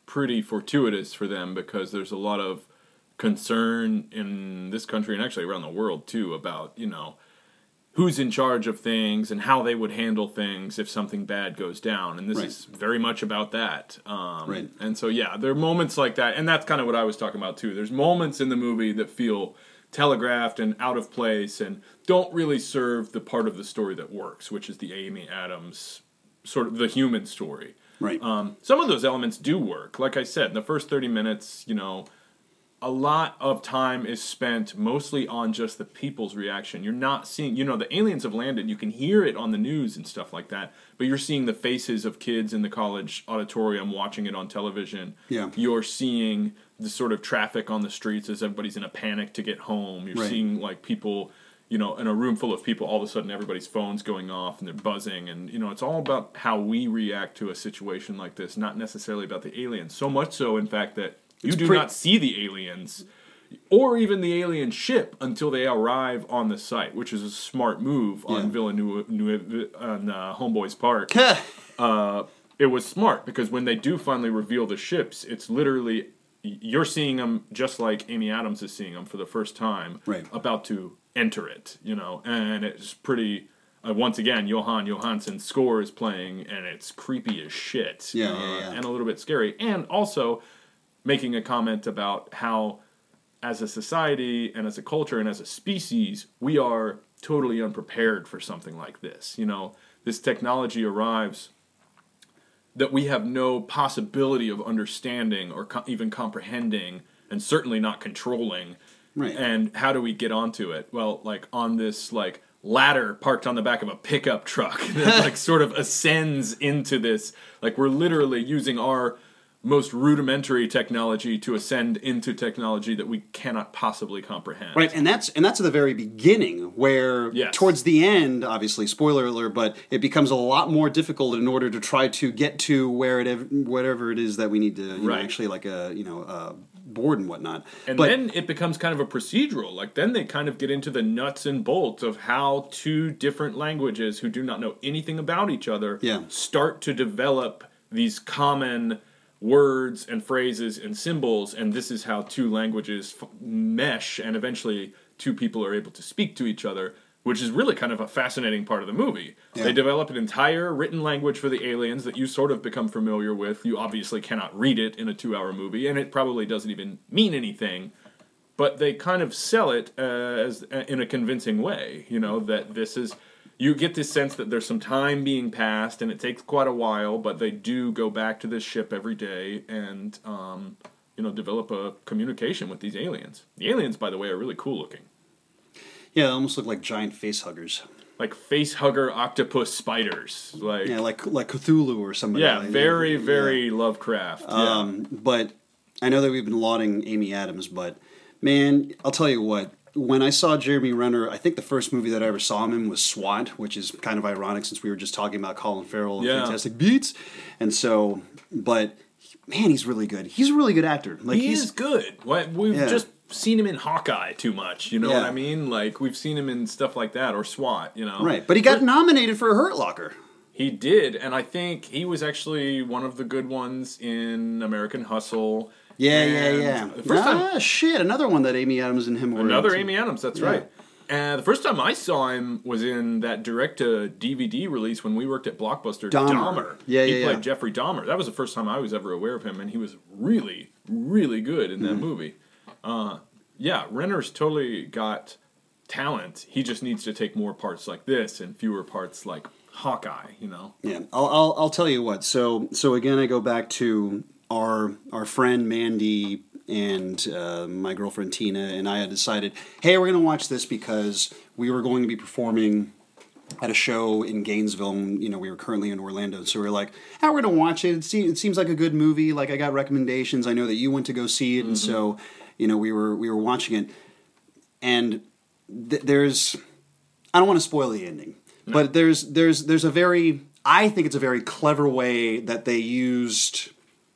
Speaker 2: pretty fortuitous for them because there's a lot of concern in this country and actually around the world too about, you know, who's in charge of things and how they would handle things if something bad goes down. And this
Speaker 1: right.
Speaker 2: is very much about that. Um,
Speaker 1: right.
Speaker 2: And so, yeah, there are moments like that. And that's kind of what I was talking about, too. There's moments in the movie that feel telegraphed and out of place and don't really serve the part of the story that works, which is the Amy Adams, sort of the human story.
Speaker 1: Right.
Speaker 2: Um, some of those elements do work. Like I said, in the first thirty minutes, you know, a lot of time is spent mostly on just the people's reaction. You're not seeing, you know, the aliens have landed. You can hear it on the news and stuff like that, but you're seeing the faces of kids in the college auditorium watching it on television.
Speaker 1: Yeah.
Speaker 2: You're seeing the sort of traffic on the streets as everybody's in a panic to get home. You're
Speaker 1: right.
Speaker 2: seeing, like, people, you know, in a room full of people, all of a sudden everybody's phone's going off and they're buzzing. And, you know, it's all about how we react to a situation like this, not necessarily about the aliens. So much so, in fact, that you
Speaker 1: It's
Speaker 2: do
Speaker 1: pre-
Speaker 2: not see the aliens or even the alien ship until they arrive on the site, which is a smart move on
Speaker 1: yeah.
Speaker 2: Villeneuve on uh, Homeboy's part. uh, it was smart because when they do finally reveal the ships, it's literally you're seeing them just like Amy Adams is seeing them for the first time,
Speaker 1: right.
Speaker 2: about to enter it, you know, and it's pretty. Uh, once again, Johan Johansson's score is playing, and it's creepy as shit,
Speaker 1: yeah,
Speaker 2: uh,
Speaker 1: yeah, yeah.
Speaker 2: and a little bit scary, and also making a comment about how, as a society and as a culture and as a species, we are totally unprepared for something like this. You know, this technology arrives that we have no possibility of understanding or co- even comprehending, and certainly not controlling.
Speaker 1: Right.
Speaker 2: And how do we get onto it? Well, like on this like ladder parked on the back of a pickup truck that like sort of ascends into this. Like we're literally using our most rudimentary technology to ascend into technology that we cannot possibly comprehend.
Speaker 1: Right, and that's and that's at the very beginning, where
Speaker 2: yes.
Speaker 1: towards the end, obviously, spoiler alert, but it becomes a lot more difficult in order to try to get to where it whatever it is that we need to you
Speaker 2: right.
Speaker 1: know, actually like a you know uh, board and whatnot.
Speaker 2: And
Speaker 1: but,
Speaker 2: then it becomes kind of a procedural. Like then they kind of get into the nuts and bolts of how two different languages who do not know anything about each other
Speaker 1: yeah.
Speaker 2: start to develop these common words and phrases and symbols, and this is how two languages f- mesh, and eventually two people are able to speak to each other, which is really kind of a fascinating part of the movie. Yeah. They develop an entire written language for the aliens that you sort of become familiar with. You obviously cannot read it in a two-hour movie, and it probably doesn't even mean anything, but they kind of sell it uh, as uh, in a convincing way, you know, that this is... You get this sense that there's some time being passed, and it takes quite a while, but they do go back to this ship every day and, um, you know, develop a communication with these aliens. The aliens, by the way, are really cool looking.
Speaker 1: Yeah, they almost look like giant face huggers.
Speaker 2: Like face hugger octopus spiders. Like
Speaker 1: yeah, like like Cthulhu or somebody.
Speaker 2: Yeah,
Speaker 1: like,
Speaker 2: very,
Speaker 1: yeah.
Speaker 2: very Lovecraft.
Speaker 1: Um,
Speaker 2: yeah.
Speaker 1: But I know that we've been lauding Amy Adams, but man, I'll tell you what. When I saw Jeremy Renner, I think the first movie that I ever saw him in was SWAT, which is kind of ironic since we were just talking about Colin Farrell and
Speaker 2: yeah.
Speaker 1: Fantastic Beasts. And so, but man, he's really good. He's a really good actor. Like
Speaker 2: he
Speaker 1: he's,
Speaker 2: is good. We've
Speaker 1: yeah.
Speaker 2: just seen him in Hawkeye too much. You know
Speaker 1: yeah.
Speaker 2: what I mean? Like we've seen him in stuff like that or SWAT. You know,
Speaker 1: right? But he got but, nominated for Hurt Locker.
Speaker 2: He did, and I think he was actually one of the good ones in American Hustle.
Speaker 1: Yeah,
Speaker 2: and
Speaker 1: yeah, yeah.
Speaker 2: The first
Speaker 1: ah,
Speaker 2: time,
Speaker 1: shit, another one that Amy Adams and him were
Speaker 2: Another
Speaker 1: in.
Speaker 2: Amy Adams, that's
Speaker 1: yeah.
Speaker 2: right. And the first time I saw him was in that direct-to-D V D release when we worked at Blockbuster.
Speaker 1: Dahmer.
Speaker 2: Dahmer.
Speaker 1: Yeah,
Speaker 2: he
Speaker 1: yeah,
Speaker 2: played
Speaker 1: yeah.
Speaker 2: Jeffrey Dahmer. That was the first time I was ever aware of him, and he was really, really good in that
Speaker 1: mm-hmm.
Speaker 2: movie. Uh, yeah, Renner's totally got talent. He just needs to take more parts like this and fewer parts like Hawkeye, you know?
Speaker 1: Yeah, I'll, I'll, I'll tell you what. So, so again, I go back to our our friend Mandy and uh, my girlfriend Tina and I had decided, hey, we're going to watch this because we were going to be performing at a show in Gainesville. And, you know, we were currently in Orlando, so we were like, oh, we're going to watch it. It, se- it seems like a good movie. Like, I got recommendations. I know that you went to go see it, mm-hmm. and so, you know, we were we were watching it. And th- there's, I don't want to spoil the ending, no. but there's there's there's a very, I think it's a very clever way that they used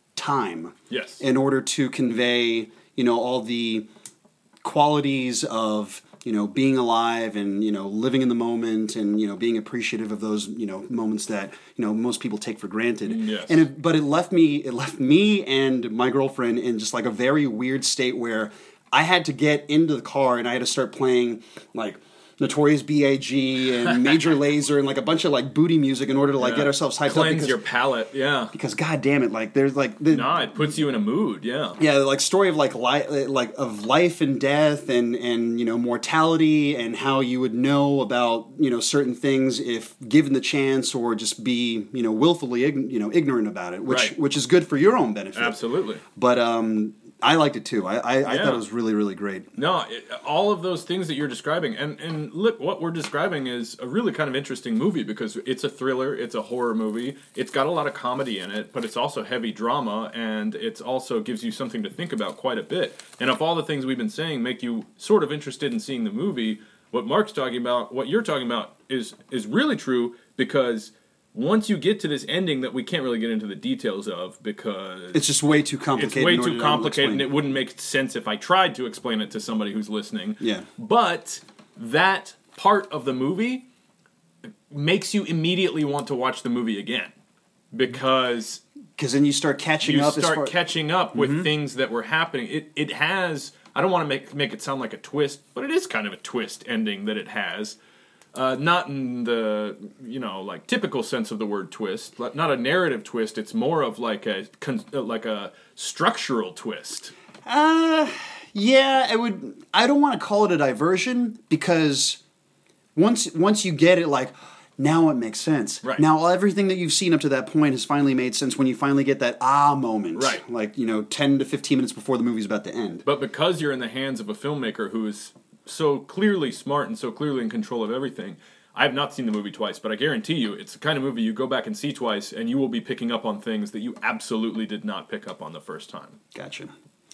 Speaker 1: time
Speaker 2: yes.
Speaker 1: in order to convey, you know, all the qualities of you know, being alive and, you know, living in the moment and, you know, being appreciative of those, you know, moments that, you know, most people take for granted.
Speaker 2: Yes.
Speaker 1: And it, but it left me, it left me and my girlfriend in just like a very weird state where I had to get into the car and I had to start playing like Notorious B I G and Major Lazer and like a bunch of like booty music in order to like
Speaker 2: Yeah.
Speaker 1: get ourselves hyped
Speaker 2: Cleanse
Speaker 1: up. Because,
Speaker 2: your palate, yeah.
Speaker 1: because god damn it, like there's like the,
Speaker 2: Nah, it puts you in a mood, yeah.
Speaker 1: yeah, like story of like li- like of life and death and and you know mortality and how you would know about you know certain things if given the chance or just be you know willfully ig- you know ignorant about it, which
Speaker 2: Right.
Speaker 1: which is good for your own benefit.
Speaker 2: Absolutely.
Speaker 1: But um, I liked it too. I I, I
Speaker 2: Yeah.
Speaker 1: thought it was really really great.
Speaker 2: No, it, all of those things that you're describing, and, and look, what we're describing is a really kind of interesting movie because it's a thriller, it's a horror movie, it's got a lot of comedy in it, but it's also heavy drama, and it's also gives you something to think about quite a bit. And if all the things we've been saying make you sort of interested in seeing the movie, what Mark's talking about, what you're talking about, is is really true because once you get to this ending that we can't really get into the details of because
Speaker 1: It's just way too complicated.
Speaker 2: it's way
Speaker 1: in order
Speaker 2: too
Speaker 1: to
Speaker 2: complicated and
Speaker 1: explain.
Speaker 2: it wouldn't make sense if I tried to explain it to somebody who's listening.
Speaker 1: Yeah.
Speaker 2: But that part of the movie makes you immediately want to watch the movie again because
Speaker 1: Because then you start catching
Speaker 2: you
Speaker 1: up. as
Speaker 2: start
Speaker 1: far,
Speaker 2: catching up with
Speaker 1: Mm-hmm.
Speaker 2: things that were happening. It it has I don't want to make make it sound like a twist, but it is kind of a twist ending that it has. Uh, not in the you know like typical sense of the word twist, like, not a narrative twist. It's more of like a con- uh, like a structural twist.
Speaker 1: Uh, yeah, I would. I don't want to call it a diversion because once once you get it, like now it makes sense.
Speaker 2: Right.
Speaker 1: Now everything that you've seen up to that point has finally made sense when you finally get that ah moment.
Speaker 2: Right.
Speaker 1: Like you know, ten to fifteen minutes before the movie's about to end.
Speaker 2: But because you're in the hands of a filmmaker who is so clearly smart and so clearly in control of everything, I have not seen the movie twice, but I guarantee you it's the kind of movie you go back and see twice and you will be picking up on things that you absolutely did not pick up on the first time.
Speaker 1: Gotcha.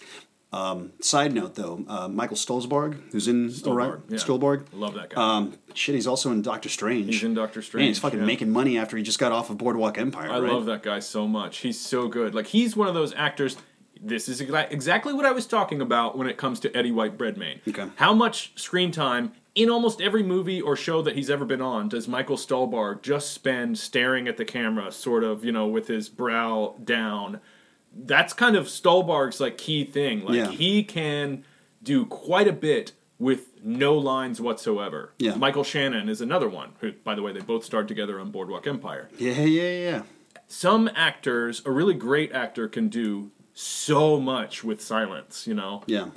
Speaker 1: Um, side note though, uh, Michael Stolzbarg, who's in
Speaker 2: Stolberg, yeah.
Speaker 1: Stolberg.
Speaker 2: I love that guy.
Speaker 1: Um, shit, he's also in Doctor Strange.
Speaker 2: He's in Doctor Strange.
Speaker 1: Man, he's fucking
Speaker 2: yeah.
Speaker 1: making money after he just got off of Boardwalk Empire.
Speaker 2: I
Speaker 1: right?
Speaker 2: love that guy so much. He's so good. Like, he's one of those actors. This is exa- exactly what I was talking about when it comes to Eddie White Redmayne.
Speaker 1: Okay.
Speaker 2: How much screen time in almost every movie or show that he's ever been on does Michael Stolberg just spend staring at the camera, sort of, you know, with his brow down? That's kind of Stolberg's, like, key thing. Like,
Speaker 1: Yeah.
Speaker 2: he can do quite a bit with no lines whatsoever.
Speaker 1: Yeah.
Speaker 2: Michael Shannon is another one, who, by the way, they both starred together on Boardwalk Empire.
Speaker 1: Yeah, yeah, yeah.
Speaker 2: Some actors, a really great actor, can do so much with silence, you know?
Speaker 1: Yeah.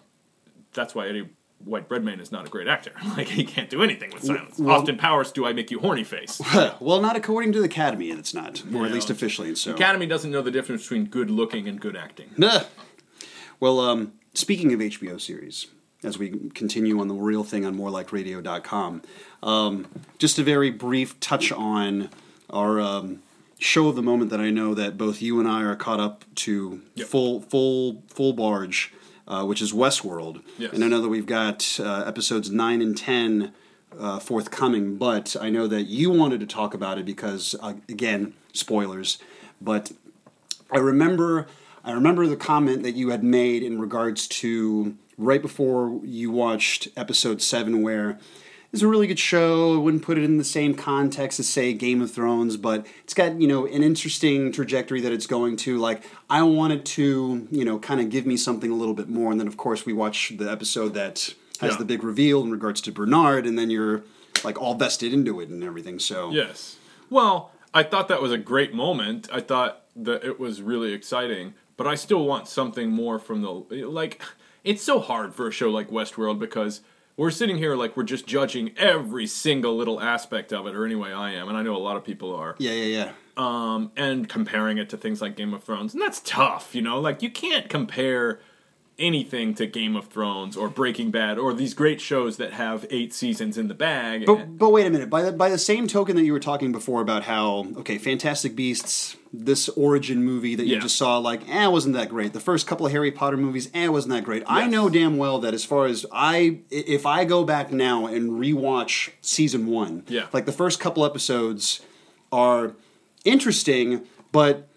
Speaker 2: That's why Eddie White Redmayne is not a great actor. Like, he can't do anything with silence.
Speaker 1: Well-
Speaker 2: Austin Powers, do I make you horny face?
Speaker 1: Well, not according to the Academy, it's not, or at
Speaker 2: Yeah.
Speaker 1: least officially. So,
Speaker 2: Academy doesn't know the difference between good looking and good acting.
Speaker 1: Ugh. Well, um, speaking of H B O series, as we continue on the real thing on more like radio dot com, um, just a very brief touch on our um, show of the moment that I know that both you and I are caught up to
Speaker 2: Yep.
Speaker 1: full, full, full barge, uh, which is Westworld.
Speaker 2: Yes.
Speaker 1: And I know that we've got uh, episodes nine and ten uh, forthcoming, but I know that you wanted to talk about it because, uh, again, spoilers, but I remember I remember the comment that you had made in regards to right before you watched episode seven where it's a really good show. I wouldn't put it in the same context as, say, Game of Thrones, but it's got, you know, an interesting trajectory that it's going to. Like, I wanted to, you know, kind of give me something a little bit more. And then, of course, we watch the episode that has
Speaker 2: Yeah.
Speaker 1: the big reveal in regards to Bernard, and then you're, like, all vested into it and everything. So,
Speaker 2: Yes. Well, I thought that was a great moment. I thought that it was really exciting, but I still want something more from the... Like, it's so hard for a show like Westworld because we're sitting here like we're just judging every single little aspect of it, or anyway I am, and I know a lot of people are.
Speaker 1: yeah, yeah, yeah.
Speaker 2: Um, and comparing it to things like Game of Thrones. And that's tough, you know? Like, you can't compare anything to Game of Thrones or Breaking Bad or these great shows that have eight seasons in the bag.
Speaker 1: But but wait a minute. By the by the same token that you were talking before about how okay, Fantastic Beasts, this origin movie that you
Speaker 2: Yeah.
Speaker 1: just saw, like eh, wasn't that great. The first couple of Harry Potter movies, eh, wasn't that great. I
Speaker 2: Yes.
Speaker 1: know damn well that as far as I, if I go back now and rewatch season one,
Speaker 2: Yeah.
Speaker 1: like the first couple episodes are interesting, but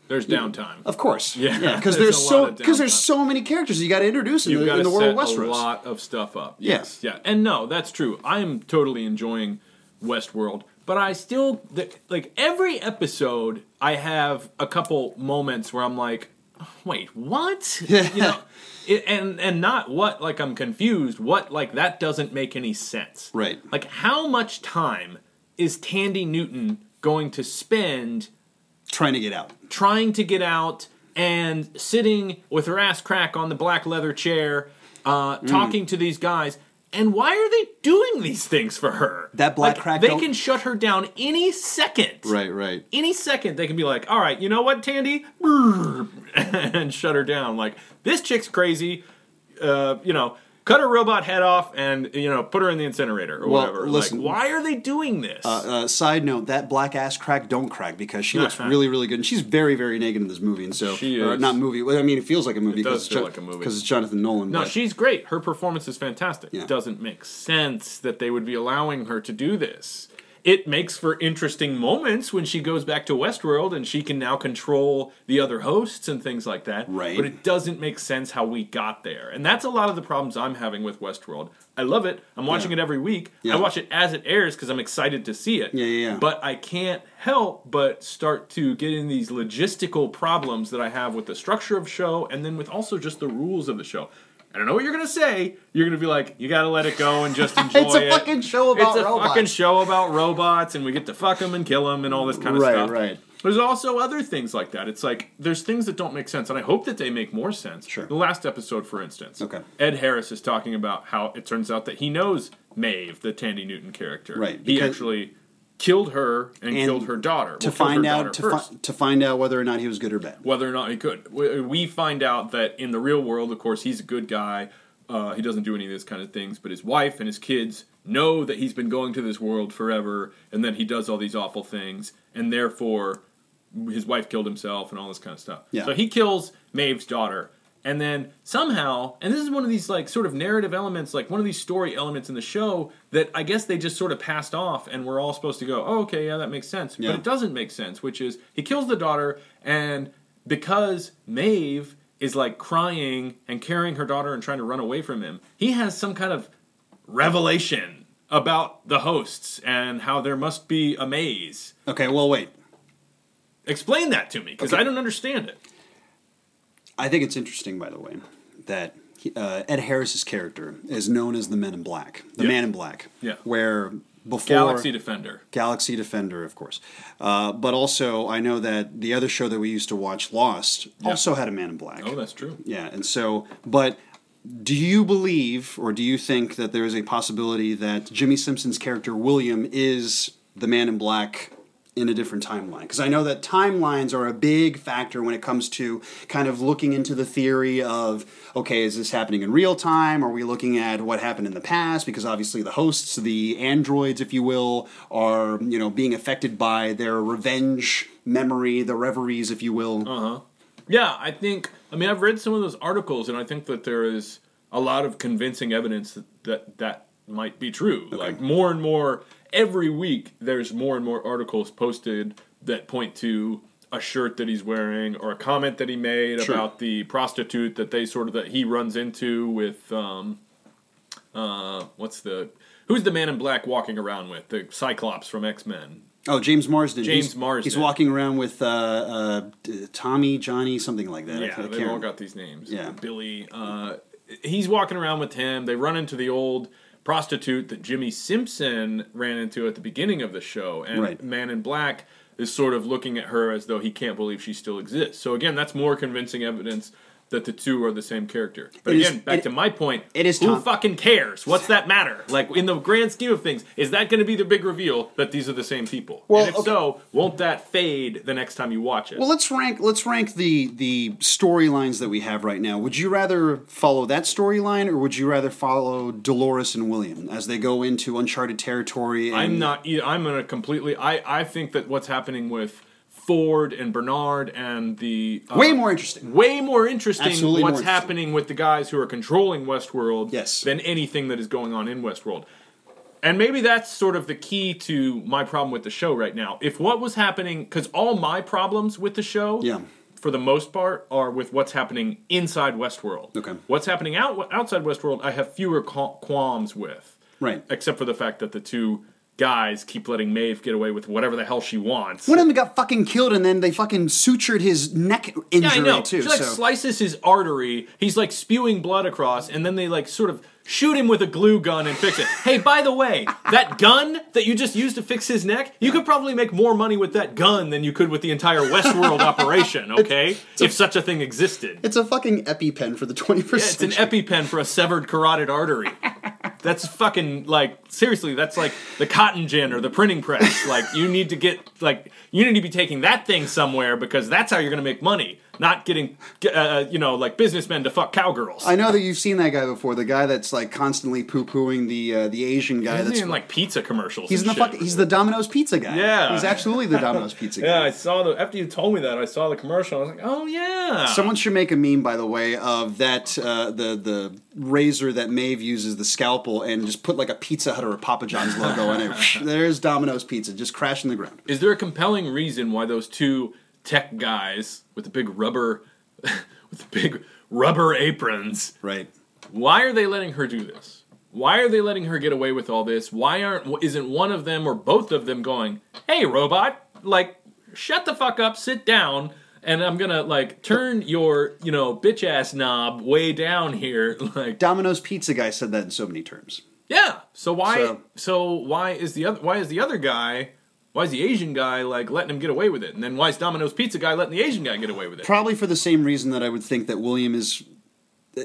Speaker 2: There's downtime.
Speaker 1: Of course.
Speaker 2: Yeah,
Speaker 1: Yeah, because
Speaker 2: there's
Speaker 1: there's,
Speaker 2: a
Speaker 1: so
Speaker 2: lot of
Speaker 1: because there's
Speaker 2: downtime.
Speaker 1: so many characters you got to introduce in
Speaker 2: You've
Speaker 1: the,
Speaker 2: got
Speaker 1: in
Speaker 2: to
Speaker 1: the world of
Speaker 2: set
Speaker 1: Westeros.
Speaker 2: a lot of stuff up.
Speaker 1: Yeah.
Speaker 2: Yes, yeah, and no, that's true. I am totally enjoying Westworld, but I still the, like every episode. I have a couple moments where I'm like, "Wait, what?" you know, it, and and not what like I'm confused. What like that doesn't make any sense.
Speaker 1: Right.
Speaker 2: Like how much time is Tandy Newton going to spend
Speaker 1: Trying to get out.
Speaker 2: trying to get out and sitting with her ass crack on the black leather chair, uh,
Speaker 1: Mm.
Speaker 2: talking to these guys? And why are they doing these things for her?
Speaker 1: That black
Speaker 2: Like,
Speaker 1: crack
Speaker 2: They
Speaker 1: don't-
Speaker 2: can shut her down any second.
Speaker 1: Right, right.
Speaker 2: Any second, they can be like, all right, you know what, Tandy? Brrr, and shut her down. Like, this chick's crazy. Uh, you know, cut her robot head off and, you know, put her in the incinerator or
Speaker 1: Well,
Speaker 2: whatever.
Speaker 1: listen,
Speaker 2: like, why are they doing this?
Speaker 1: Uh, uh, side note: that black ass crack don't crack because she looks really, really good, and she's very, very naked in this movie. And so,
Speaker 2: She
Speaker 1: or
Speaker 2: is.
Speaker 1: not movie. Well, I mean, it feels like a movie
Speaker 2: It does
Speaker 1: because
Speaker 2: feel
Speaker 1: Jo-
Speaker 2: like a movie.
Speaker 1: because it's Jonathan Nolan.
Speaker 2: No,
Speaker 1: but-
Speaker 2: she's great. Her performance is fantastic.
Speaker 1: Yeah.
Speaker 2: It doesn't make sense that they would be allowing her to do this. It makes for interesting moments when she goes back to Westworld and she can now control the other hosts and things like that.
Speaker 1: Right.
Speaker 2: But it doesn't make sense how we got there. And that's a lot of the problems I'm having with Westworld. I love it. I'm watching
Speaker 1: Yeah.
Speaker 2: it every week.
Speaker 1: Yeah.
Speaker 2: I watch it as it airs because I'm excited to see it.
Speaker 1: Yeah, yeah, yeah.
Speaker 2: But I can't help but start to get in these logistical problems that I have with the structure of show and then with also just the rules of the show. I don't know what you're gonna say. You're gonna be like, you gotta let it go and just enjoy it.
Speaker 1: It's a fucking show about
Speaker 2: It's a
Speaker 1: robots.
Speaker 2: fucking show about robots, and we get to fuck them and kill them and all this kind of
Speaker 1: Right,
Speaker 2: stuff.
Speaker 1: right.
Speaker 2: There's also other things like that. It's like there's things that don't make sense, and I hope that they make more sense.
Speaker 1: Sure.
Speaker 2: The last episode, for instance,
Speaker 1: Okay.
Speaker 2: Ed Harris is talking about how it turns out that he knows Maeve, the Tandy Newton character.
Speaker 1: Right,
Speaker 2: He
Speaker 1: because-
Speaker 2: actually killed her and,
Speaker 1: And
Speaker 2: killed her daughter.
Speaker 1: to
Speaker 2: Well, killed
Speaker 1: find
Speaker 2: her
Speaker 1: out
Speaker 2: daughter
Speaker 1: to,
Speaker 2: first.
Speaker 1: fi- to find out whether or not he was good or bad.
Speaker 2: Whether or not he could. We we find out that in the real world, of course, he's a good guy. Uh, he doesn't do any of these kind of things, but his wife and his kids know that he's been going to this world forever, and that he does all these awful things, and therefore his wife killed himself and all this kind of stuff.
Speaker 1: Yeah.
Speaker 2: So he kills Maeve's daughter, and then somehow, and this is one of these like sort of narrative elements, like one of these story elements in the show that I guess they just sort of passed off, and we're all supposed to go, oh, okay, yeah, that makes sense.
Speaker 1: Yeah.
Speaker 2: But it doesn't make sense, which is he kills the daughter, and because Maeve is like crying and carrying her daughter and trying to run away from him, he has some kind of revelation about the hosts and how there must be a maze.
Speaker 1: Okay, well, wait.
Speaker 2: Explain that to me, because
Speaker 1: Okay.
Speaker 2: I don't understand it.
Speaker 1: I think it's interesting, by the way, that he, uh, Ed Harris's character is known as the Men in Black, the
Speaker 2: Yeah.
Speaker 1: Man in Black.
Speaker 2: Yeah.
Speaker 1: Where before
Speaker 2: Galaxy Defender.
Speaker 1: Galaxy Defender, of course. Uh, but also, I know that the other show that we used to watch, Lost,
Speaker 2: Yeah.
Speaker 1: also had a Man in Black.
Speaker 2: Oh, that's true.
Speaker 1: Yeah, and so, but do you believe or do you think that there is a possibility that Jimmy Simpson's character William is the Man in Black in a different timeline? Because I know that timelines are a big factor when it comes to kind of looking into the theory of, okay, is this happening in real time? Are we looking at what happened in the past? Because obviously the hosts, the androids, if you will, are, you know, being affected by their revenge memory, the reveries, if you will.
Speaker 2: Uh-huh. Yeah, I think, I mean, I've read some of those articles, and I think that there is a lot of convincing evidence that that, that might be true.
Speaker 1: Okay.
Speaker 2: Like, more and more, every week, there's more and more articles posted that point to a shirt that he's wearing, or a comment that he made
Speaker 1: Sure.
Speaker 2: about the prostitute that they sort of, that he runs into with, um, uh, what's the, who's the Man in Black walking around with? The Cyclops from X-Men.
Speaker 1: Oh, James Marsden.
Speaker 2: James
Speaker 1: he's,
Speaker 2: Marsden.
Speaker 1: He's walking around with uh, uh, d- Tommy, Johnny, something like that. I
Speaker 2: Yeah,
Speaker 1: can't- I
Speaker 2: they've
Speaker 1: can't
Speaker 2: all
Speaker 1: remember.
Speaker 2: got these names.
Speaker 1: Yeah.
Speaker 2: Billy. Uh, he's walking around with him. They run into the old prostitute that Jimmy Simpson ran into at the beginning of the show. And
Speaker 1: Right.
Speaker 2: Man in Black is sort of looking at her as though he can't believe she still exists. So again, that's more convincing evidence that the two are the same character. But
Speaker 1: It is-
Speaker 2: again, back
Speaker 1: it-
Speaker 2: to my point,
Speaker 1: it is
Speaker 2: who
Speaker 1: Tom-
Speaker 2: fucking cares? What's that matter? Like, in the grand scheme of things, is that going to be the big reveal that these are the same people?
Speaker 1: Well,
Speaker 2: and if
Speaker 1: okay.
Speaker 2: so, won't that fade the next time you watch it?
Speaker 1: Well, let's rank. Let's rank the the storylines that we have right now. Would you rather follow that storyline, or would you rather follow Dolores and William as they go into uncharted territory? And,
Speaker 2: I'm not. e- I'm gonna completely. I I think that what's happening with Ford and Bernard and the uh,
Speaker 1: way more interesting.
Speaker 2: way more interesting.
Speaker 1: Absolutely
Speaker 2: what's
Speaker 1: more interesting.
Speaker 2: happening with the guys who are controlling Westworld
Speaker 1: Yes.
Speaker 2: than anything that is going on in Westworld. And maybe that's sort of the key to my problem with the show right now. If what was happening, because all my problems with the show,
Speaker 1: Yeah.
Speaker 2: for the most part, are with what's happening inside Westworld.
Speaker 1: Okay.
Speaker 2: What's happening out outside Westworld, I have fewer qualms with.
Speaker 1: Right.
Speaker 2: Except for the fact that the two guys keep letting Maeve get away with whatever the hell she wants.
Speaker 1: One of them got fucking killed, and then they fucking sutured his neck injury
Speaker 2: yeah, I know.
Speaker 1: too.
Speaker 2: She like
Speaker 1: so.
Speaker 2: slices his artery. He's like spewing blood across, and then they like sort of shoot him with a glue gun and fix it. Hey, by the way, that gun that you just used to fix his neck, you could probably make more money with that gun than you could with the entire Westworld operation. Okay, it's, it's if a, such a thing existed.
Speaker 1: It's a fucking EpiPen for the twenty-first
Speaker 2: yeah, it's
Speaker 1: century.
Speaker 2: an EpiPen for a severed carotid artery. That's fucking, like, seriously, that's like the cotton gin or the printing press. Like, you need to get, like, you need to be taking that thing somewhere because that's how you're going to make money. Not getting, uh, you know, like businessmen to fuck cowgirls.
Speaker 1: I know that you've seen that guy before. The guy that's like constantly poo-pooing the uh, the Asian guy.
Speaker 2: He's
Speaker 1: that's
Speaker 2: in like pizza commercials.
Speaker 1: He's in the
Speaker 2: shit.
Speaker 1: fuck, He's the Domino's pizza guy.
Speaker 2: Yeah,
Speaker 1: he's absolutely the Domino's pizza guy.
Speaker 2: Yeah, I saw the after you told me that I saw the commercial. I was like, oh yeah.
Speaker 1: Someone should make a meme, by the way, of that uh, the the razor that Maeve uses, the scalpel, and just put like a Pizza Hut or a Papa John's logo on it. There's Domino's Pizza, just crashing the ground.
Speaker 2: Is there a compelling reason why those two tech guys with the big rubber with the big rubber aprons,
Speaker 1: right?
Speaker 2: Why are they letting her do this? Why are they letting her get away with all this? Why aren't isn't one of them or both of them going, "Hey, robot, like shut the fuck up, sit down, and I'm gonna like turn your you know bitch ass knob way down here." Like
Speaker 1: Domino's Pizza guy said that in so many terms.
Speaker 2: Yeah. So why?
Speaker 1: So,
Speaker 2: so why is the other? Why is the other guy? Why is the Asian guy like letting him get away with it? And then why is Domino's Pizza guy letting the Asian guy get away with it?
Speaker 1: Probably for the same reason that I would think that William is. Uh,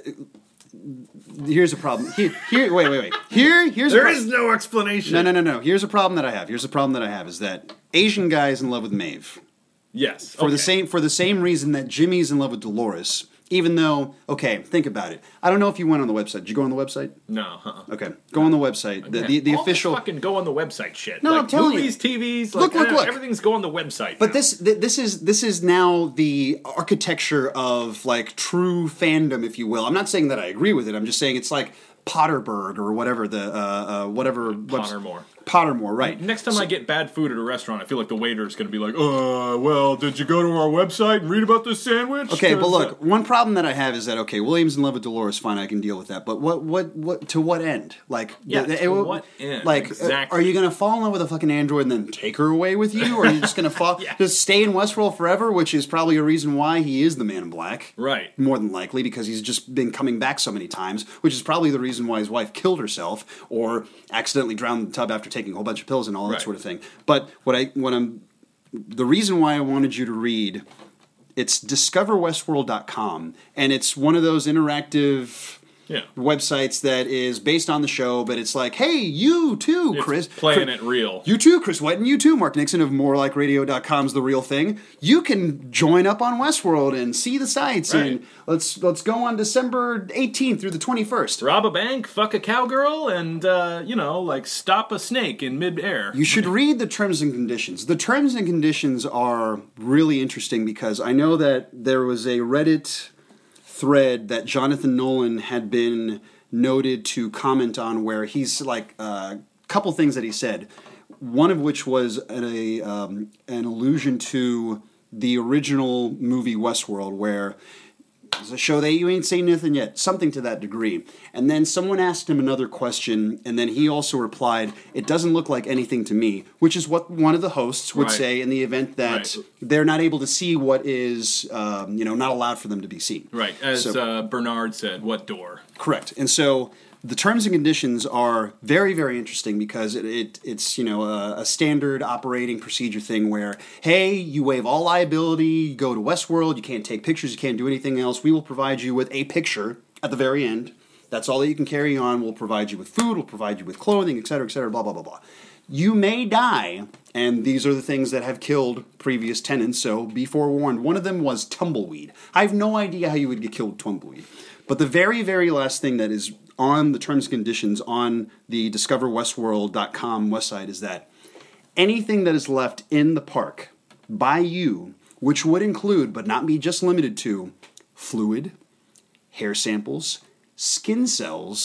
Speaker 1: here's a problem. Here, here, wait, wait, wait. Here, here's
Speaker 2: there
Speaker 1: a
Speaker 2: is no explanation.
Speaker 1: No, no, no, no. Here's a problem that I have. Here's a problem that I have is that Asian guy is in love with Maeve.
Speaker 2: Yes.
Speaker 1: For
Speaker 2: okay.
Speaker 1: the same for the same reason that Jimmy's in love with Dolores. Even though, okay, think about it. I don't know if you went on the website. Did you go on the website?
Speaker 2: No. Uh-uh.
Speaker 1: Okay, go on the website. The
Speaker 2: yeah.
Speaker 1: the, the
Speaker 2: All
Speaker 1: official.
Speaker 2: This fucking go on the website shit.
Speaker 1: No,
Speaker 2: like,
Speaker 1: I'm telling
Speaker 2: movies,
Speaker 1: you.
Speaker 2: T Vs,
Speaker 1: Look,
Speaker 2: like,
Speaker 1: look, look.
Speaker 2: Everything's go on the website.
Speaker 1: But
Speaker 2: now.
Speaker 1: this th- this is this is now the architecture of like true fandom, if you will. I'm not saying that I agree with it. I'm just saying it's like Potterberg or whatever the uh, uh, whatever
Speaker 2: Pottermore.
Speaker 1: Pottermore, right?
Speaker 2: Next time so, I get bad food at a restaurant, I feel like the waiter is going to be like, "Uh, well, did you go to our website and read about this sandwich?"
Speaker 1: Okay, but look, one problem that I have is that okay, William's in love with Dolores, fine, I can deal with that. But what, what, what? To what end? Like,
Speaker 2: yeah,
Speaker 1: the,
Speaker 2: to
Speaker 1: it,
Speaker 2: what end?
Speaker 1: Like,
Speaker 2: exactly.
Speaker 1: Are you going to fall in love with a fucking android and then take her away with you, or are you just going to fall,
Speaker 2: yeah.
Speaker 1: just stay in Westworld forever? Which is probably a reason why he is the Man in Black,
Speaker 2: right?
Speaker 1: More than likely, because he's just been coming back so many times, which is probably the reason why his wife killed herself or accidentally drowned in the tub after taking a whole bunch of pills and all that
Speaker 2: right.
Speaker 1: sort of thing. But what I what I'm the reason why I wanted you to read, it's discover westworld dot com, and it's one of those interactive
Speaker 2: yeah.
Speaker 1: websites that is based on the show, but it's like, hey, you too,
Speaker 2: it's
Speaker 1: Chris.
Speaker 2: playing
Speaker 1: Chris,
Speaker 2: it real.
Speaker 1: You too, Chris White, and you too, Mark Nixon of more like radio dot com's The Real Thing. You can join up on Westworld and see the sights,
Speaker 2: right.
Speaker 1: and let's let's go on December eighteenth through the twenty-first.
Speaker 2: Rob a bank, fuck a cowgirl, and, uh, you know, like stop a snake in midair.
Speaker 1: You should read the terms and conditions. The terms and conditions are really interesting because I know that there was a Reddit thread that Jonathan Nolan had been noted to comment on where he's like a uh, couple things that he said. One of which was a um, an allusion to the original movie Westworld, where it's a show that you ain't seen nothing yet, something to that degree. And then someone asked him another question, and then he also replied, "It doesn't look like anything to me," which is what one of the hosts would
Speaker 2: right.
Speaker 1: say in the event that
Speaker 2: right.
Speaker 1: they're not able to see what is, um, you know, not allowed for them to be seen.
Speaker 2: Right, as
Speaker 1: so,
Speaker 2: uh, Bernard said, what door?
Speaker 1: Correct. And so the terms and conditions are very, very interesting because it, it it's, you know, a, a standard operating procedure thing where, hey, you waive all liability, you go to Westworld, you can't take pictures, you can't do anything else. We will provide you with a picture at the very end. That's all that you can carry on. We'll provide you with food, we'll provide you with clothing, et cetera, et cetera, blah, blah, blah, blah. You may die, and these are the things that have killed previous tenants, so be forewarned. One of them was tumbleweed. I have no idea how you would get killed with tumbleweed. But the very, very last thing that is on the terms and conditions on the discover westworld dot com website is that anything that is left in the park by you, which would include, but not be just limited to, fluid, hair samples, skin cells,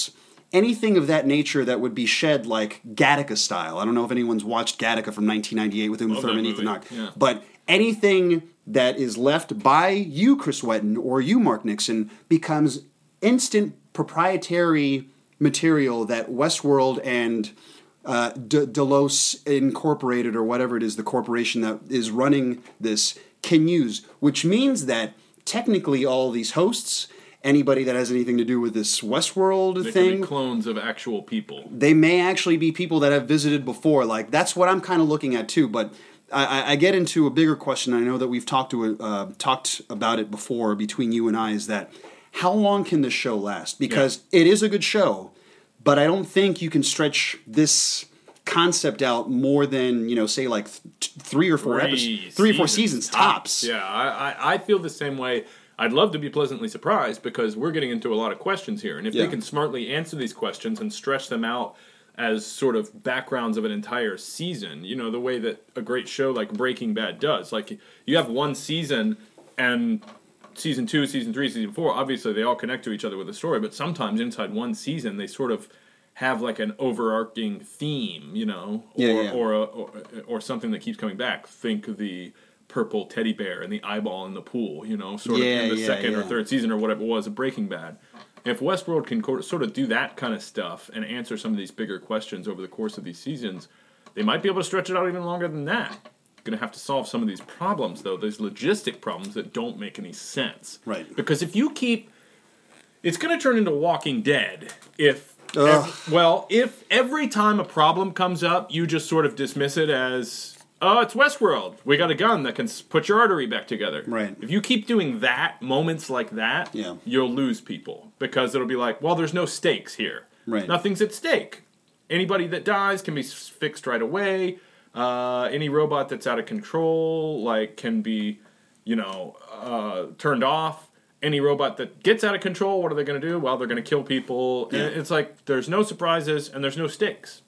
Speaker 1: anything of that nature that would be shed like Gattaca style. I don't know if anyone's watched Gattaca from nineteen ninety-eight with Uma
Speaker 2: Love that
Speaker 1: Thurman and
Speaker 2: movie.
Speaker 1: Ethan Hawke.
Speaker 2: Yeah.
Speaker 1: But anything that is left by you, Chris Wetton, or you, Mark Nixon, becomes instant proprietary material that Westworld and uh, D- Delos Incorporated, or whatever it is, the corporation that is running this, can use. Which means that technically all these hosts, anybody that has anything to do with this Westworld
Speaker 2: They
Speaker 1: thing,
Speaker 2: can be clones of actual people.
Speaker 1: they may actually be people that have visited before. Like, that's what I'm kind of looking at too. But I, I get into a bigger question. I know that we've talked to uh, talked about it before between you and I. Is that how long can this show last? Because yeah. it is a good show, but I don't think you can stretch this concept out more than, you know, say like th- three or four
Speaker 2: three
Speaker 1: episodes, three or four seasons
Speaker 2: tops.
Speaker 1: tops.
Speaker 2: Yeah, I, I I feel the same way. I'd love to be pleasantly surprised because we're getting into a lot of questions here, and if
Speaker 1: Yeah.
Speaker 2: they can smartly answer these questions and stretch them out as sort of backgrounds of an entire season, you know, the way that a great show like Breaking Bad does. Like, you have one season, and season two, season three, season four, obviously they all connect to each other with a story, but sometimes inside one season they sort of have like an overarching theme, you know, or
Speaker 1: Yeah, yeah.
Speaker 2: Or, a, or or something that keeps coming back. Think of the purple teddy bear and the eyeball in the pool, you know, sort
Speaker 1: Yeah,
Speaker 2: of in the
Speaker 1: yeah,
Speaker 2: second
Speaker 1: yeah.
Speaker 2: or third season or whatever it was of Breaking Bad. If Westworld can co- sort of do that kind of stuff and answer some of these bigger questions over the course of these seasons, they might be able to stretch it out even longer than that. Going to have to solve some of these problems, though, these logistic problems that don't make any sense.
Speaker 1: Right.
Speaker 2: Because if you keep... It's going to turn into Walking Dead if...
Speaker 1: Ugh.
Speaker 2: ev- well, if every time a problem comes up, you just sort of dismiss it as... Oh, it's Westworld. We got a gun that can s- put your artery back together.
Speaker 1: Right.
Speaker 2: If you keep doing that, moments like that,
Speaker 1: Yeah.
Speaker 2: you'll lose people. Because it'll be like, well, there's no stakes here.
Speaker 1: Right.
Speaker 2: Nothing's at stake. Anybody that dies can be s- fixed right away. Uh, any robot that's out of control, like, can be, you know, uh, turned off. Any robot that gets out of control, what are they going to do? Well, they're going to kill people.
Speaker 1: Yeah.
Speaker 2: And it's like, there's no surprises and there's no stakes.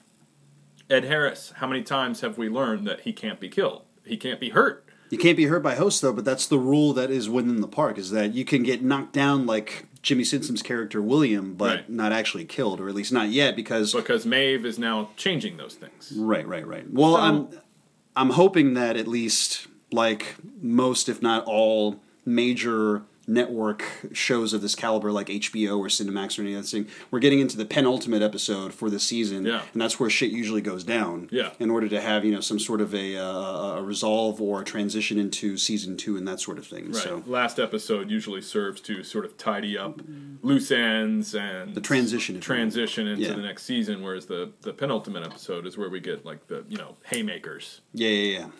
Speaker 2: Ed Harris, how many times have we learned that he can't be killed? He can't be hurt.
Speaker 1: You can't be hurt by hosts, though, but that's the rule that is within the park, is that you can get knocked down like Jimmy Simpson's character William, but
Speaker 2: Right.
Speaker 1: not actually killed, or at least not yet, because...
Speaker 2: Because Maeve is now changing those things.
Speaker 1: Right, right, right. Well,
Speaker 2: So-
Speaker 1: I'm I'm hoping that at least, like most, if not all, major network shows of this caliber, like H B O or Cinemax or any of that thing, we're getting into the penultimate episode for the season,
Speaker 2: Yeah.
Speaker 1: and that's where shit usually goes down.
Speaker 2: Yeah.
Speaker 1: In order to have, you know, some sort of a, uh, a resolve or a transition into season two and that sort of thing.
Speaker 2: Right.
Speaker 1: So
Speaker 2: Last episode usually serves to sort of tidy up loose ends and
Speaker 1: the transition, if you will.
Speaker 2: transition into
Speaker 1: Yeah.
Speaker 2: the next season, whereas the, the penultimate episode is where we get like the, you know, haymakers.
Speaker 1: Yeah, yeah, yeah.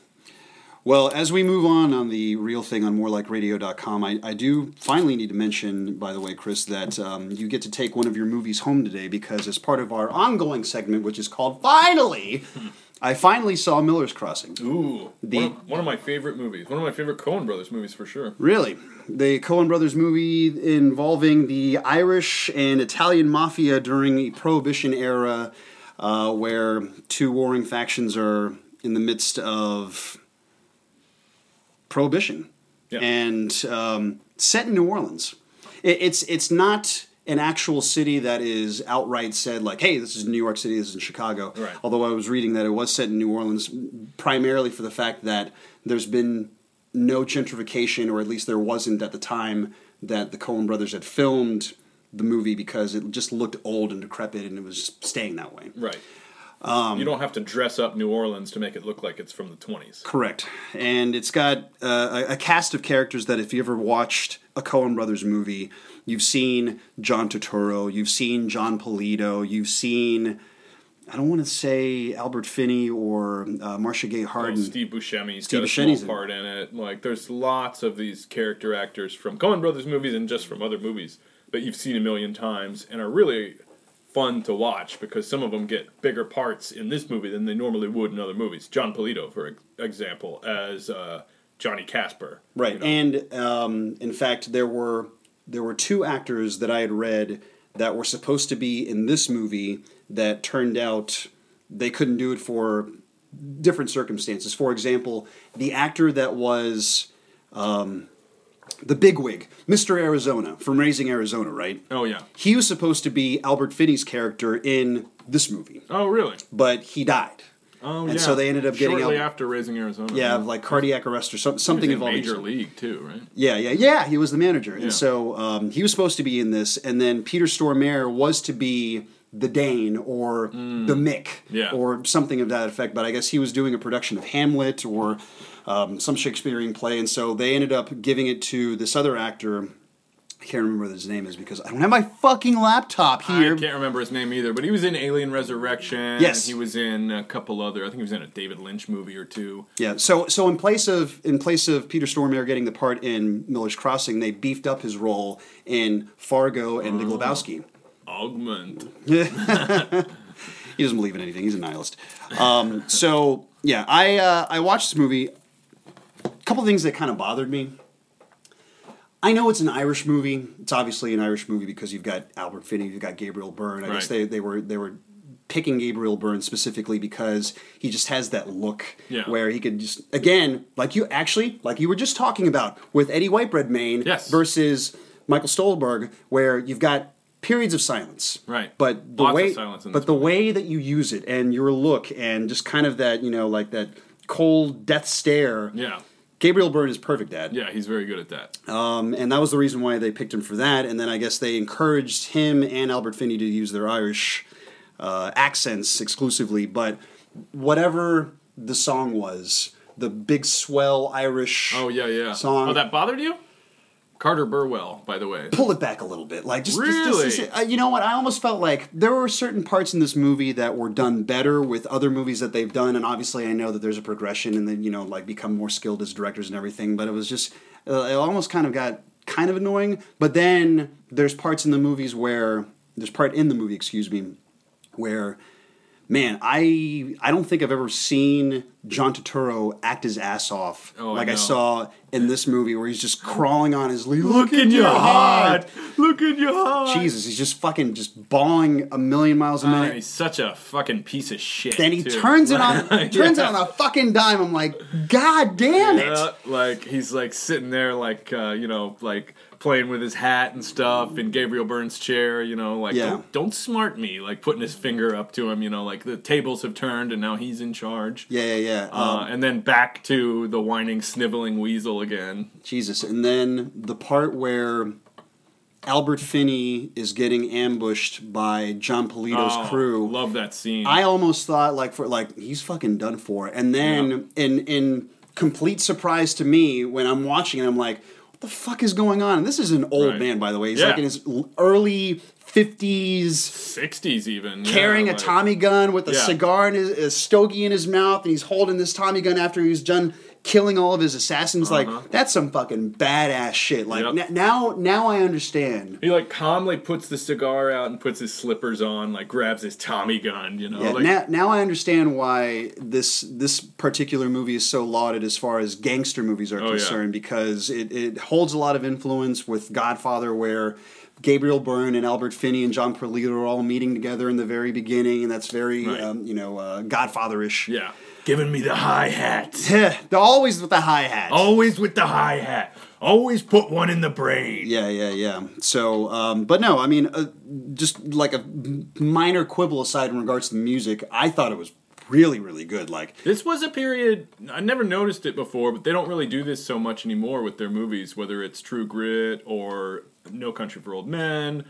Speaker 1: Well, as we move on on the real thing on more like radio dot com, I, I do finally need to mention, by the way, Chris, that um, you get to take one of your movies home today because as part of our ongoing segment, which is called Finally, I finally saw Miller's Crossing.
Speaker 2: Ooh.
Speaker 1: The-
Speaker 2: one, of, one of my favorite movies. One of my favorite Coen Brothers movies for sure.
Speaker 1: Really? The Coen Brothers movie involving the Irish and Italian mafia during the Prohibition era, uh, where two warring factions are in the midst of Prohibition,
Speaker 2: Yeah.
Speaker 1: and um, set in New Orleans. It, it's it's not an actual city that is outright said like, hey, this is New York City, this is in Chicago.
Speaker 2: Right.
Speaker 1: Although I was reading that it was set in New Orleans primarily for the fact that there's been no gentrification, or at least there wasn't at the time that the Coen brothers had filmed the movie, because it just looked old and decrepit, and it was staying that way.
Speaker 2: Right.
Speaker 1: Um,
Speaker 2: you don't have to dress up New Orleans to make it look like it's from the twenties.
Speaker 1: Correct. And it's got uh, a, a cast of characters that if you ever watched a Coen Brothers movie, you've seen John Turturro, you've seen John Polito, you've seen, I don't want to say Albert Finney or uh, Marcia Gay Harden.
Speaker 2: Well, Steve Buscemi's
Speaker 1: Steve
Speaker 2: got a
Speaker 1: Buscemi's
Speaker 2: small
Speaker 1: in it.
Speaker 2: part in it. Like, there's lots of these character actors from Coen Brothers movies and just from other movies that you've seen a million times and are really fun to watch because some of them get bigger parts in this movie than they normally would in other movies. John Polito, for ex- example, as uh, Johnny Casper.
Speaker 1: Right.
Speaker 2: you know.
Speaker 1: And um, in fact, there were there were two actors that I had read that were supposed to be in this movie that turned out they couldn't do it for different circumstances. For example, the actor that was um, the bigwig, Mister Arizona from Raising Arizona, right?
Speaker 2: Oh, yeah.
Speaker 1: He was supposed to be Albert Finney's character in this movie,
Speaker 2: Oh, really?
Speaker 1: but he died.
Speaker 2: Oh,
Speaker 1: And
Speaker 2: yeah.
Speaker 1: so they ended up getting
Speaker 2: Shortly
Speaker 1: Al-
Speaker 2: after Raising Arizona.
Speaker 1: Yeah, like cardiac arrest or some,
Speaker 2: He was
Speaker 1: something
Speaker 2: in
Speaker 1: involving
Speaker 2: Major
Speaker 1: some-
Speaker 2: League, too, right?
Speaker 1: Yeah, yeah, yeah. He was the manager,
Speaker 2: Yeah.
Speaker 1: and so um, he was supposed to be in this, and then Peter Stormare was to be the Dane or the Mick
Speaker 2: Yeah.
Speaker 1: or something of that effect. But I guess he was doing a production of Hamlet or um, some Shakespearean play, and so they ended up giving it to this other actor. I can't remember what his name is because I don't have my fucking laptop here.
Speaker 2: I can't remember his name either, but he was in Alien Resurrection.
Speaker 1: Yes.
Speaker 2: He was in a couple other, I think he was in a David Lynch movie or two.
Speaker 1: Yeah, so so in place of in place of Peter Stormare getting the part in Miller's Crossing, they beefed up his role in Fargo and The Lebowski.
Speaker 2: Augment.
Speaker 1: He doesn't believe in anything. He's a nihilist. Um, so yeah, I uh, I watched this movie. A couple things that kind of bothered me. I know it's an Irish movie. It's obviously an Irish movie because you've got Albert Finney, you've got Gabriel Byrne. I
Speaker 2: Right.
Speaker 1: guess they, they were they were picking Gabriel Byrne specifically because he just has that look
Speaker 2: Yeah.
Speaker 1: where he could just again, like you actually like you were just talking about with Eddie Whitebread Maine
Speaker 2: Yes.
Speaker 1: versus Michael Stolberg, where you've got periods of silence.
Speaker 2: Right.
Speaker 1: But the
Speaker 2: Lots of
Speaker 1: way
Speaker 2: silence in
Speaker 1: but
Speaker 2: this
Speaker 1: the way that you use it and your look and just kind of that, you know, like that cold death stare.
Speaker 2: Yeah.
Speaker 1: Gabriel Byrne is perfect at.
Speaker 2: Yeah, he's very good at that.
Speaker 1: Um, and that was the reason why they picked him for that. And then I guess they encouraged him and Albert Finney to use their Irish uh, accents exclusively. But whatever the song was, the big swell Irish
Speaker 2: Oh, yeah, yeah.
Speaker 1: song.
Speaker 2: Oh, that bothered you? Carter Burwell, by the way.
Speaker 1: Pull it back a little bit, like just, just-
Speaker 2: Really?
Speaker 1: just- just- uh, you know what? I almost felt like there were certain parts in this movie that were done better with other movies that they've done, and obviously I know that there's a progression and then you know like become more skilled as directors and everything. But it was just uh, it almost kind of got kind of annoying. But then there's parts in the movies where there's part in the movie, excuse me, where. Man, I I don't think I've ever seen John Turturro act his ass off
Speaker 2: Oh, I
Speaker 1: like I,
Speaker 2: know.
Speaker 1: saw in this movie where he's just crawling on his lead.
Speaker 2: Look in your heart! Look in your heart!
Speaker 1: Jesus, he's just fucking just bawling a million miles a
Speaker 2: Ah,
Speaker 1: minute.
Speaker 2: he's such a fucking piece of shit.
Speaker 1: Then he
Speaker 2: too.
Speaker 1: turns it on, turns
Speaker 2: Yeah.
Speaker 1: it on a fucking dime. I'm like, God damn it!
Speaker 2: Yeah, like he's like sitting there, like uh, you know, like playing with his hat and stuff in Gabriel Byrne's chair. You know, like
Speaker 1: Yeah.
Speaker 2: don't, don't smart me, like putting his finger up to him. You know, like the tables have turned and now he's in charge.
Speaker 1: Yeah, yeah, yeah.
Speaker 2: Uh,
Speaker 1: Um,
Speaker 2: and then back to the whining, sniveling weasel again.
Speaker 1: Jesus, and then the part where Albert Finney is getting ambushed by John Polito's
Speaker 2: Oh,
Speaker 1: crew.
Speaker 2: Love that scene.
Speaker 1: I almost thought like for like he's fucking done for. And then in in complete surprise to me when I'm watching it, I'm like, what the fuck is going on? And this is an old
Speaker 2: Right.
Speaker 1: man, by the way. He's
Speaker 2: Yeah.
Speaker 1: like in his l- early fifties,
Speaker 2: sixties even.
Speaker 1: carrying
Speaker 2: yeah,
Speaker 1: a
Speaker 2: like-
Speaker 1: Tommy gun with a
Speaker 2: Yeah.
Speaker 1: cigar and a stogie in his mouth, and he's holding this Tommy gun after he's done killing all of his assassins.
Speaker 2: Uh-huh.
Speaker 1: Like that's some fucking badass shit. Like
Speaker 2: Yep.
Speaker 1: n- now, now I understand.
Speaker 2: He like calmly puts the cigar out and puts his slippers on, like grabs his Tommy gun, you know.
Speaker 1: Yeah,
Speaker 2: like,
Speaker 1: now, now I understand why this this particular movie is so lauded as far as gangster movies are
Speaker 2: Oh, yeah.
Speaker 1: concerned because it, it holds a lot of influence with Godfather, where Gabriel Byrne and Albert Finney and John Perlito are all meeting together in the very beginning, and that's very
Speaker 2: Right.
Speaker 1: um, you know uh, Godfather-ish.
Speaker 2: yeah. Giving me the hi hat.
Speaker 1: They're always with the hi hat.
Speaker 2: Always with the hi hat. Always put one in the brain.
Speaker 1: Yeah, yeah, yeah. So, um, but no, I mean, uh, just like a minor quibble aside in regards to the music, I thought it was really, really good. Like,
Speaker 2: This was a period, I never noticed it before, but they don't really do this so much anymore with their movies, whether it's True Grit or No Country for Old Men.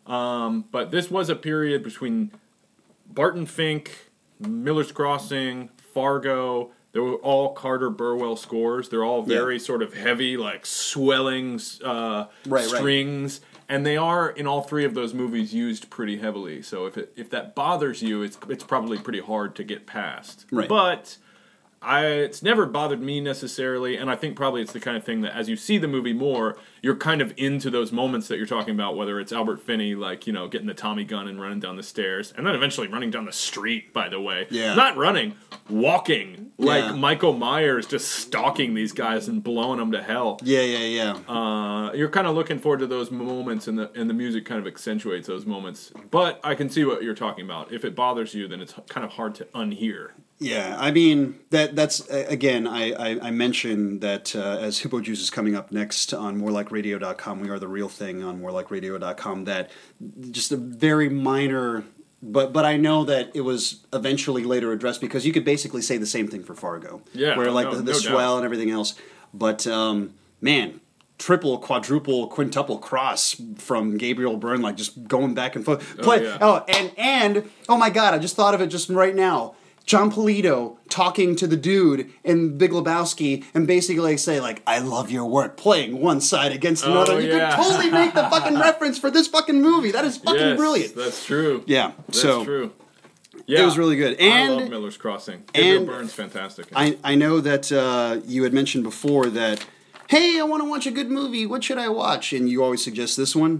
Speaker 2: Um, but this was a period between Barton Fink, Miller's Crossing, Fargo. They were all Carter Burwell scores. They're all very
Speaker 1: Yeah.
Speaker 2: sort of heavy, like swelling uh,
Speaker 1: Right, right.
Speaker 2: strings. And they are in all three of those movies used pretty heavily. So if it, if that bothers you, it's it's probably pretty hard to get past.
Speaker 1: Right.
Speaker 2: But I it's never bothered me necessarily, and I think probably it's the kind of thing that as you see the movie more, you're kind of into those moments that you're talking about, whether it's Albert Finney, like, you know, getting the Tommy gun and running down the stairs, and then eventually running down the street, by the way.
Speaker 1: Yeah.
Speaker 2: Not running, walking. Like
Speaker 1: Yeah.
Speaker 2: Michael Myers just stalking these guys and blowing them to hell.
Speaker 1: yeah, yeah, yeah.
Speaker 2: Uh, you're kind of looking forward to those moments, and the and the music kind of accentuates those moments. But I can see what you're talking about. If it bothers you, then it's kind of hard to unhear.
Speaker 1: Yeah, I mean that that's uh, again. I, I, I mentioned that uh, as Hippo Juice is coming up next on more like radio dot com, we are the real thing on more like radio dot com. That just a very minor, but but I know that it was eventually later addressed because you could basically say the same thing for Fargo,
Speaker 2: Yeah,
Speaker 1: where like
Speaker 2: no-
Speaker 1: the, the
Speaker 2: no
Speaker 1: swell
Speaker 2: doubt.
Speaker 1: and everything else. But um, man. Triple, quadruple, quintuple cross from Gabriel Byrne, like just going back and forth. Play,
Speaker 2: yeah.
Speaker 1: oh, and and oh my God, I just thought of it just right now. John Polito talking to the dude in Big Lebowski and basically say like, "I love your work," playing one side against another.
Speaker 2: Oh,
Speaker 1: you
Speaker 2: yeah.
Speaker 1: could totally make the fucking reference for this fucking movie. That is fucking
Speaker 2: Yes,
Speaker 1: brilliant.
Speaker 2: That's true.
Speaker 1: Yeah,
Speaker 2: That's
Speaker 1: so
Speaker 2: true. Yeah,
Speaker 1: it was really good. And
Speaker 2: I love Miller's Crossing. Gabriel
Speaker 1: and
Speaker 2: Byrne's fantastic.
Speaker 1: I I know that uh, you had mentioned before that. Hey, I want to watch a good movie. What should I watch? And you always suggest this one.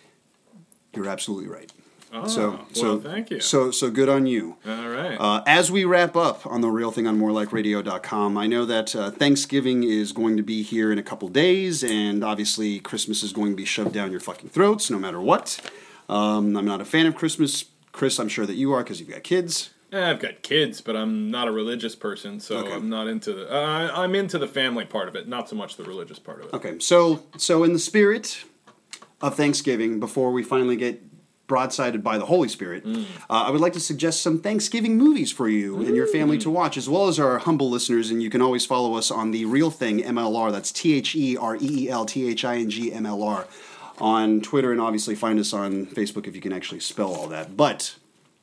Speaker 1: You're absolutely right.
Speaker 2: oh,
Speaker 1: So,
Speaker 2: well,
Speaker 1: so
Speaker 2: thank you.
Speaker 1: So, so good on you.
Speaker 2: All right.
Speaker 1: Uh, as we wrap up on the real thing on more like radio dot com, I know that uh, Thanksgiving is going to be here in a couple days, and obviously Christmas is going to be shoved down your fucking throats no matter what. Um, I'm not a fan of Christmas. Chris, I'm sure that you are because you've got kids.
Speaker 2: Eh, I've got kids, but I'm not a religious person, so
Speaker 1: Okay.
Speaker 2: I'm not into the. Uh, I'm into the family part of it, not so much the religious part of it.
Speaker 1: Okay, so so in the spirit of Thanksgiving, before we finally get broadsided by the Holy Spirit, uh, I would like to suggest some Thanksgiving movies for you and your family to watch, as well as our humble listeners. And you can always follow us on the Real Thing M L R. That's T H E R E E L T H I N G M L R on Twitter, and obviously find us on Facebook if you can actually spell all that. But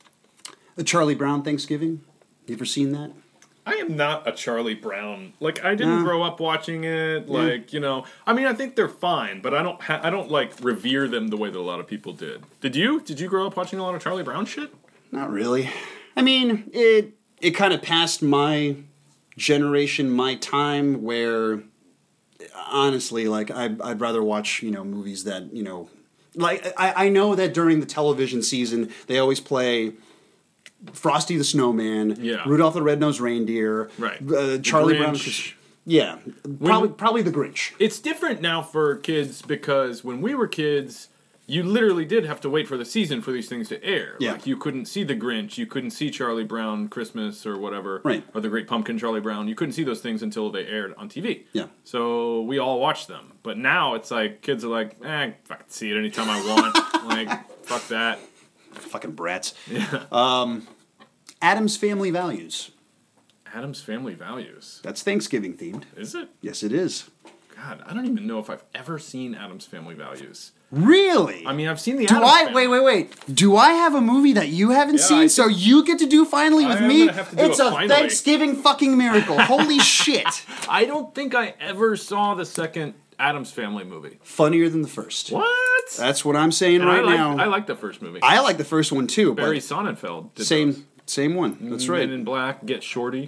Speaker 1: the Charlie Brown Thanksgiving, you ever seen that?
Speaker 2: I am not a Charlie Brown. Like I didn't
Speaker 1: No.
Speaker 2: grow up watching it. Like you know, I mean, I think they're fine, but I don't. Ha- I don't like revere them the way that a lot of people did. Did you? Did you grow up watching a lot of Charlie Brown shit?
Speaker 1: Not really. I mean, it it kind of passed my generation, my time, where honestly, like I'd, I'd rather watch you know movies that you know, like I, I know that during the television season they always play Frosty the Snowman,
Speaker 2: Yeah.
Speaker 1: Rudolph the Red-Nosed Reindeer,
Speaker 2: Right.
Speaker 1: uh, Charlie Brown.
Speaker 2: Grinch.
Speaker 1: Yeah, probably probably the Grinch.
Speaker 2: It's different now for kids because when we were kids, you literally did have to wait for the season for these things to air.
Speaker 1: Yeah.
Speaker 2: Like you couldn't see The Grinch, you couldn't see Charlie Brown Christmas or whatever,
Speaker 1: Right.
Speaker 2: or The Great Pumpkin Charlie Brown. You couldn't see those things until they aired on T V.
Speaker 1: Yeah.
Speaker 2: So we all watched them. But now it's like kids are like, eh, I can see it anytime I want. Like, fuck that.
Speaker 1: Fucking brats.
Speaker 2: Yeah.
Speaker 1: Um, Adam's Family Values.
Speaker 2: Adam's Family Values.
Speaker 1: That's Thanksgiving themed.
Speaker 2: Is it?
Speaker 1: Yes, it is.
Speaker 2: God, I don't even know if I've ever seen Adam's Family Values.
Speaker 1: Really?
Speaker 2: I mean, I've seen the
Speaker 1: Do
Speaker 2: Addams
Speaker 1: I
Speaker 2: Family.
Speaker 1: wait, wait, wait? Do I have a movie that you haven't
Speaker 2: Yeah,
Speaker 1: seen?
Speaker 2: I
Speaker 1: So you get to do finally with
Speaker 2: I am
Speaker 1: me?
Speaker 2: gonna have to do
Speaker 1: It's
Speaker 2: a
Speaker 1: a
Speaker 2: finally.
Speaker 1: Thanksgiving fucking miracle. Holy shit!
Speaker 2: I don't think I ever saw the second Addams Family movie.
Speaker 1: Funnier than the first.
Speaker 2: What?
Speaker 1: That's what I'm saying
Speaker 2: And
Speaker 1: right
Speaker 2: I like,
Speaker 1: now.
Speaker 2: I like the first movie.
Speaker 1: I like the first one too.
Speaker 2: Barry
Speaker 1: But
Speaker 2: Sonnenfeld did
Speaker 1: same,
Speaker 2: those.
Speaker 1: same one. That's right.
Speaker 2: Men in Black, Get Shorty.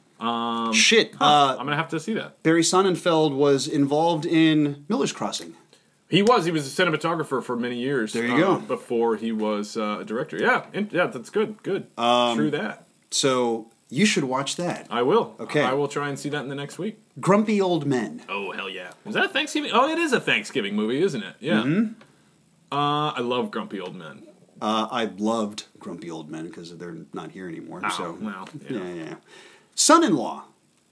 Speaker 2: Um,
Speaker 1: Shit.
Speaker 2: huh,
Speaker 1: Uh,
Speaker 2: I'm gonna have to see that.
Speaker 1: Barry Sonnenfeld was involved in Miller's Crossing.
Speaker 2: He was. He was a cinematographer for many years.
Speaker 1: There you
Speaker 2: uh,
Speaker 1: go.
Speaker 2: Before he was uh, a director. Yeah, in- yeah, that's good. Good.
Speaker 1: Um,
Speaker 2: True that.
Speaker 1: So you should watch that.
Speaker 2: I will.
Speaker 1: Okay.
Speaker 2: I will try and see that in the next week.
Speaker 1: Grumpy Old Men.
Speaker 2: Oh hell yeah! Is that a Thanksgiving? Oh, it is a Thanksgiving movie, isn't it? Yeah.
Speaker 1: Mm-hmm.
Speaker 2: Uh, I love Grumpy Old Men.
Speaker 1: Uh, I loved Grumpy Old Men because they're not here anymore.
Speaker 2: Oh,
Speaker 1: so
Speaker 2: well, yeah.
Speaker 1: yeah, yeah. Son-in-law.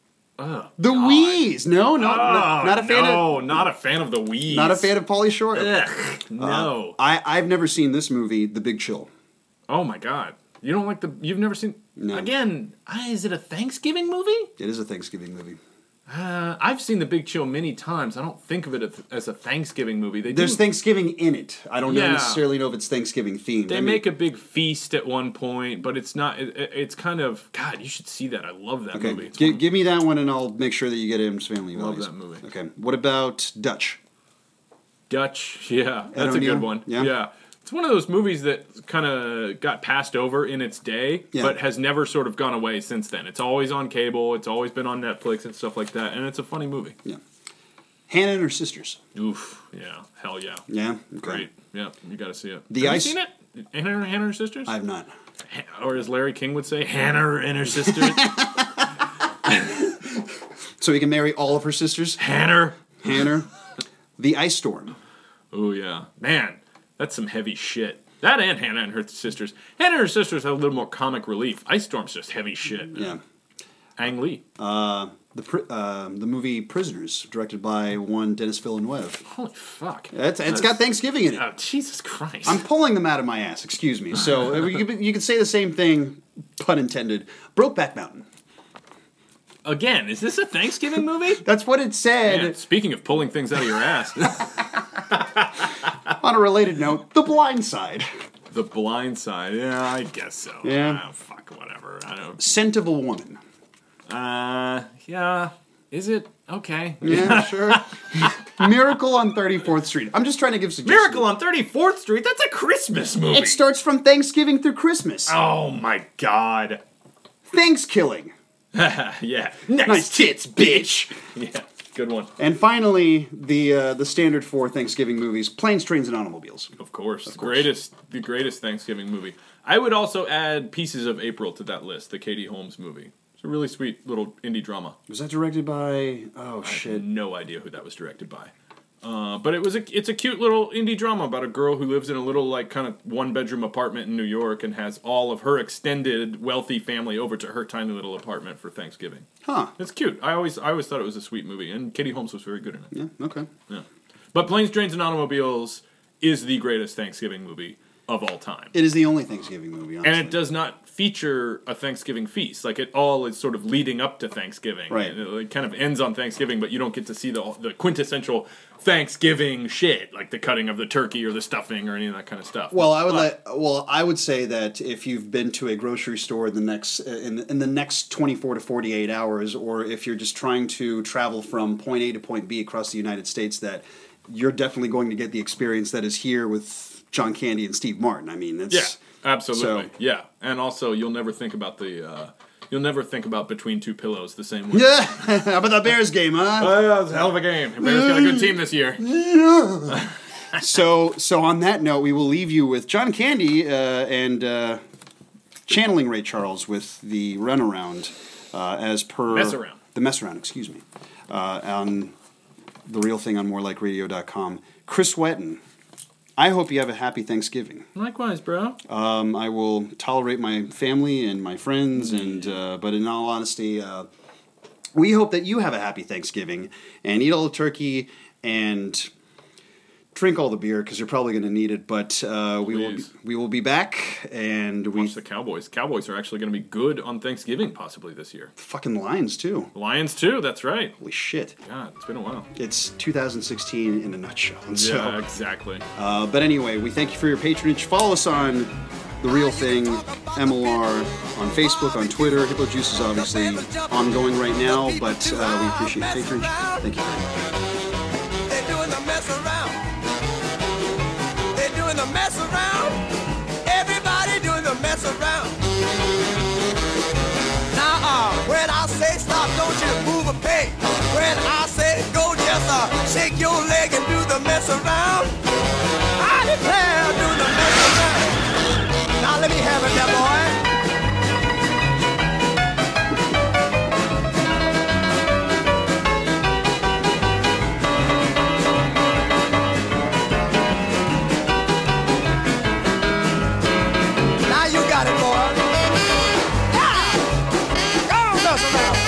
Speaker 2: Oh,
Speaker 1: The
Speaker 2: God.
Speaker 1: Wheeze. No, no,
Speaker 2: Oh,
Speaker 1: not, not a fan of.
Speaker 2: no, not a fan of the Wheeze.
Speaker 1: Not a fan of Pauly Shore.
Speaker 2: Ugh, no.
Speaker 1: I I've never seen this movie, The Big Chill.
Speaker 2: Oh my God. You don't like the? You've never seen?
Speaker 1: No.
Speaker 2: Again, uh, is it a Thanksgiving movie?
Speaker 1: It is a Thanksgiving movie.
Speaker 2: Uh, I've seen The Big Chill many times. I don't think of it as- as a Thanksgiving movie. They
Speaker 1: There's
Speaker 2: do,
Speaker 1: Thanksgiving in it. I don't
Speaker 2: Yeah.
Speaker 1: necessarily know if it's Thanksgiving themed.
Speaker 2: They
Speaker 1: I mean,
Speaker 2: make a big feast at one point, but it's not. It, it- it's kind of God. You should see that. I love that
Speaker 1: okay.
Speaker 2: movie. It's
Speaker 1: Gi-
Speaker 2: one-
Speaker 1: give me that one, and I'll make sure that you get Adam's Family
Speaker 2: Love
Speaker 1: Values.
Speaker 2: that movie.
Speaker 1: Okay. What about Dutch?
Speaker 2: Dutch, yeah,
Speaker 1: Ed
Speaker 2: that's a
Speaker 1: O'Neill?
Speaker 2: good one.
Speaker 1: Yeah.
Speaker 2: Yeah. It's one of those movies that kind of got passed over in its day,
Speaker 1: Yeah.
Speaker 2: but has never sort of gone away since then. It's always on cable, it's always been on Netflix and stuff like that, and it's a funny movie.
Speaker 1: Yeah. Hannah and Her Sisters.
Speaker 2: Oof, yeah, hell yeah.
Speaker 1: Yeah. Okay.
Speaker 2: Great, yeah, you gotta see it.
Speaker 1: The
Speaker 2: Have
Speaker 1: Ice-
Speaker 2: you seen it? Hannah, Hannah and her sisters?
Speaker 1: I've not.
Speaker 2: Ha- or as Larry King would say, Hannah and her sisters.
Speaker 1: So he can marry all of her sisters.
Speaker 2: Hannah.
Speaker 1: Hannah. The Ice Storm.
Speaker 2: Oh yeah, man, that's some heavy shit. That and Hannah and her sisters. Hannah and her sisters have a little more comic relief. Ice Storm's just heavy shit.
Speaker 1: Yeah.
Speaker 2: Ang Lee.
Speaker 1: Uh, the pri- uh, the movie Prisoners, directed by one Dennis Villeneuve.
Speaker 2: Holy fuck.
Speaker 1: It's, it's got Thanksgiving in it.
Speaker 2: Oh, Jesus Christ.
Speaker 1: I'm pulling them out of my ass, excuse me. So uh, you, could- you could say the same thing, pun intended. Brokeback Mountain.
Speaker 2: Again, is this a Thanksgiving movie?
Speaker 1: That's what it said.
Speaker 2: Man, speaking of pulling things out of your ass.
Speaker 1: On a related note, The Blind Side.
Speaker 2: The Blind Side. Yeah, I guess so.
Speaker 1: Yeah.
Speaker 2: Oh, fuck, whatever. I don't...
Speaker 1: Scent of a Woman.
Speaker 2: Uh, yeah. Is it? Okay.
Speaker 1: Yeah, sure. Miracle on thirty-fourth Street. I'm just trying to give suggestions.
Speaker 2: Miracle on thirty-fourth Street? That's a Christmas movie.
Speaker 1: It starts from Thanksgiving through Christmas.
Speaker 2: Oh, my God.
Speaker 1: Thanks-killing.
Speaker 2: Yeah. Nice,
Speaker 1: Nice tits, bitch.
Speaker 2: Yeah, good one.
Speaker 1: And finally, the uh, the standard for Thanksgiving movies, Planes, Trains, and Automobiles.
Speaker 2: Of course.
Speaker 1: Of
Speaker 2: the
Speaker 1: course.
Speaker 2: greatest the greatest Thanksgiving movie. I would also add Pieces of April to that list, the Katie Holmes movie. It's a really sweet little indie drama.
Speaker 1: Was that directed by... Oh,
Speaker 2: I have
Speaker 1: shit.
Speaker 2: no idea who that was directed by. Uh, but it was a it's a cute little indie drama about a girl who lives in a little like kind of one bedroom apartment in New York and has all of her extended wealthy family over to her tiny little apartment for Thanksgiving.
Speaker 1: Huh.
Speaker 2: It's cute. I always I always thought it was a sweet movie, and Katie Holmes was very good in it.
Speaker 1: Yeah, okay.
Speaker 2: Yeah. But Planes, Trains, and Automobiles is the greatest Thanksgiving movie of all time.
Speaker 1: It is the only Thanksgiving movie, honestly.
Speaker 2: And it does not feature a Thanksgiving feast. Like, it all is sort of leading up to Thanksgiving.
Speaker 1: Right.
Speaker 2: It, it kind of ends on Thanksgiving, but you don't get to see the the quintessential Thanksgiving shit, like the cutting of the turkey or the stuffing or any of that kind of stuff.
Speaker 1: Well, I would
Speaker 2: But-
Speaker 1: let, well, I would say that if you've been to a grocery store in the next in, in the next twenty-four to forty-eight hours, or if you're just trying to travel from point A to point B across the United States, that you're definitely going to get the experience that is here with John Candy and Steve Martin. I mean, it's
Speaker 2: Yeah, absolutely.
Speaker 1: So-
Speaker 2: Yeah, and also you'll never think about the uh, you'll never think about Between Two Pillows the same way.
Speaker 1: Yeah, how about that Bears game, huh?
Speaker 2: Oh, yeah, it was a hell of a game. Bears got a good team this year.
Speaker 1: so, so on that note, we will leave you with John Candy uh, and uh, channeling Ray Charles with the runaround uh, as per
Speaker 2: Mess around.
Speaker 1: the mess around. Excuse me, uh, on the real thing on more like radio dot com. Chris Wetton, I hope you have a happy Thanksgiving.
Speaker 2: Likewise, bro.
Speaker 1: Um, I will tolerate my family and my friends, and uh, but in all honesty, uh, we hope that you have a happy Thanksgiving and eat all the turkey and drink all the beer because you're probably going to need it. But uh, we will be,
Speaker 2: Please.
Speaker 1: we will be back, and we
Speaker 2: Watch the Cowboys. Cowboys are actually going to be good on Thanksgiving possibly this year.
Speaker 1: fucking Lions too.
Speaker 2: Lions too. That's right.
Speaker 1: Holy shit!
Speaker 2: God, it's been a while.
Speaker 1: It's two thousand sixteen in a nutshell. And so,
Speaker 2: Yeah, exactly.
Speaker 1: uh, but anyway, we thank you for your patronage. Follow us on The Real Thing, M L R, on Facebook, on Twitter. Hippo Juice is obviously ongoing right now, but uh, we appreciate your patronage. Thank you very much.
Speaker 3: They're doing the mess around. They're doing the mess around. Everybody doing the mess around. Now, uh, when I say stop, don't you move a peg. When I say go, just uh, shake your leg and do the mess around. I declare, do the mess around. Now let me have it, that boy. Now you got it, boy. Yeah. Go on, mess around.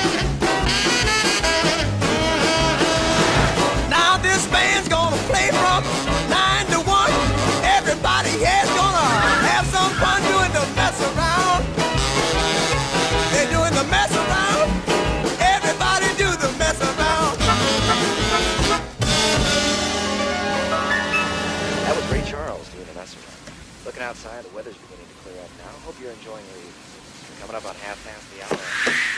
Speaker 3: Now this band's gonna play from nine to one. Everybody here's gonna have some fun doing the mess around. They're doing the mess around. Everybody do the mess around.
Speaker 4: That was Ray Charles doing the mess around. Looking outside, the weather's beginning to clear up now. Hope you're enjoying your evening. Coming up on half past the hour.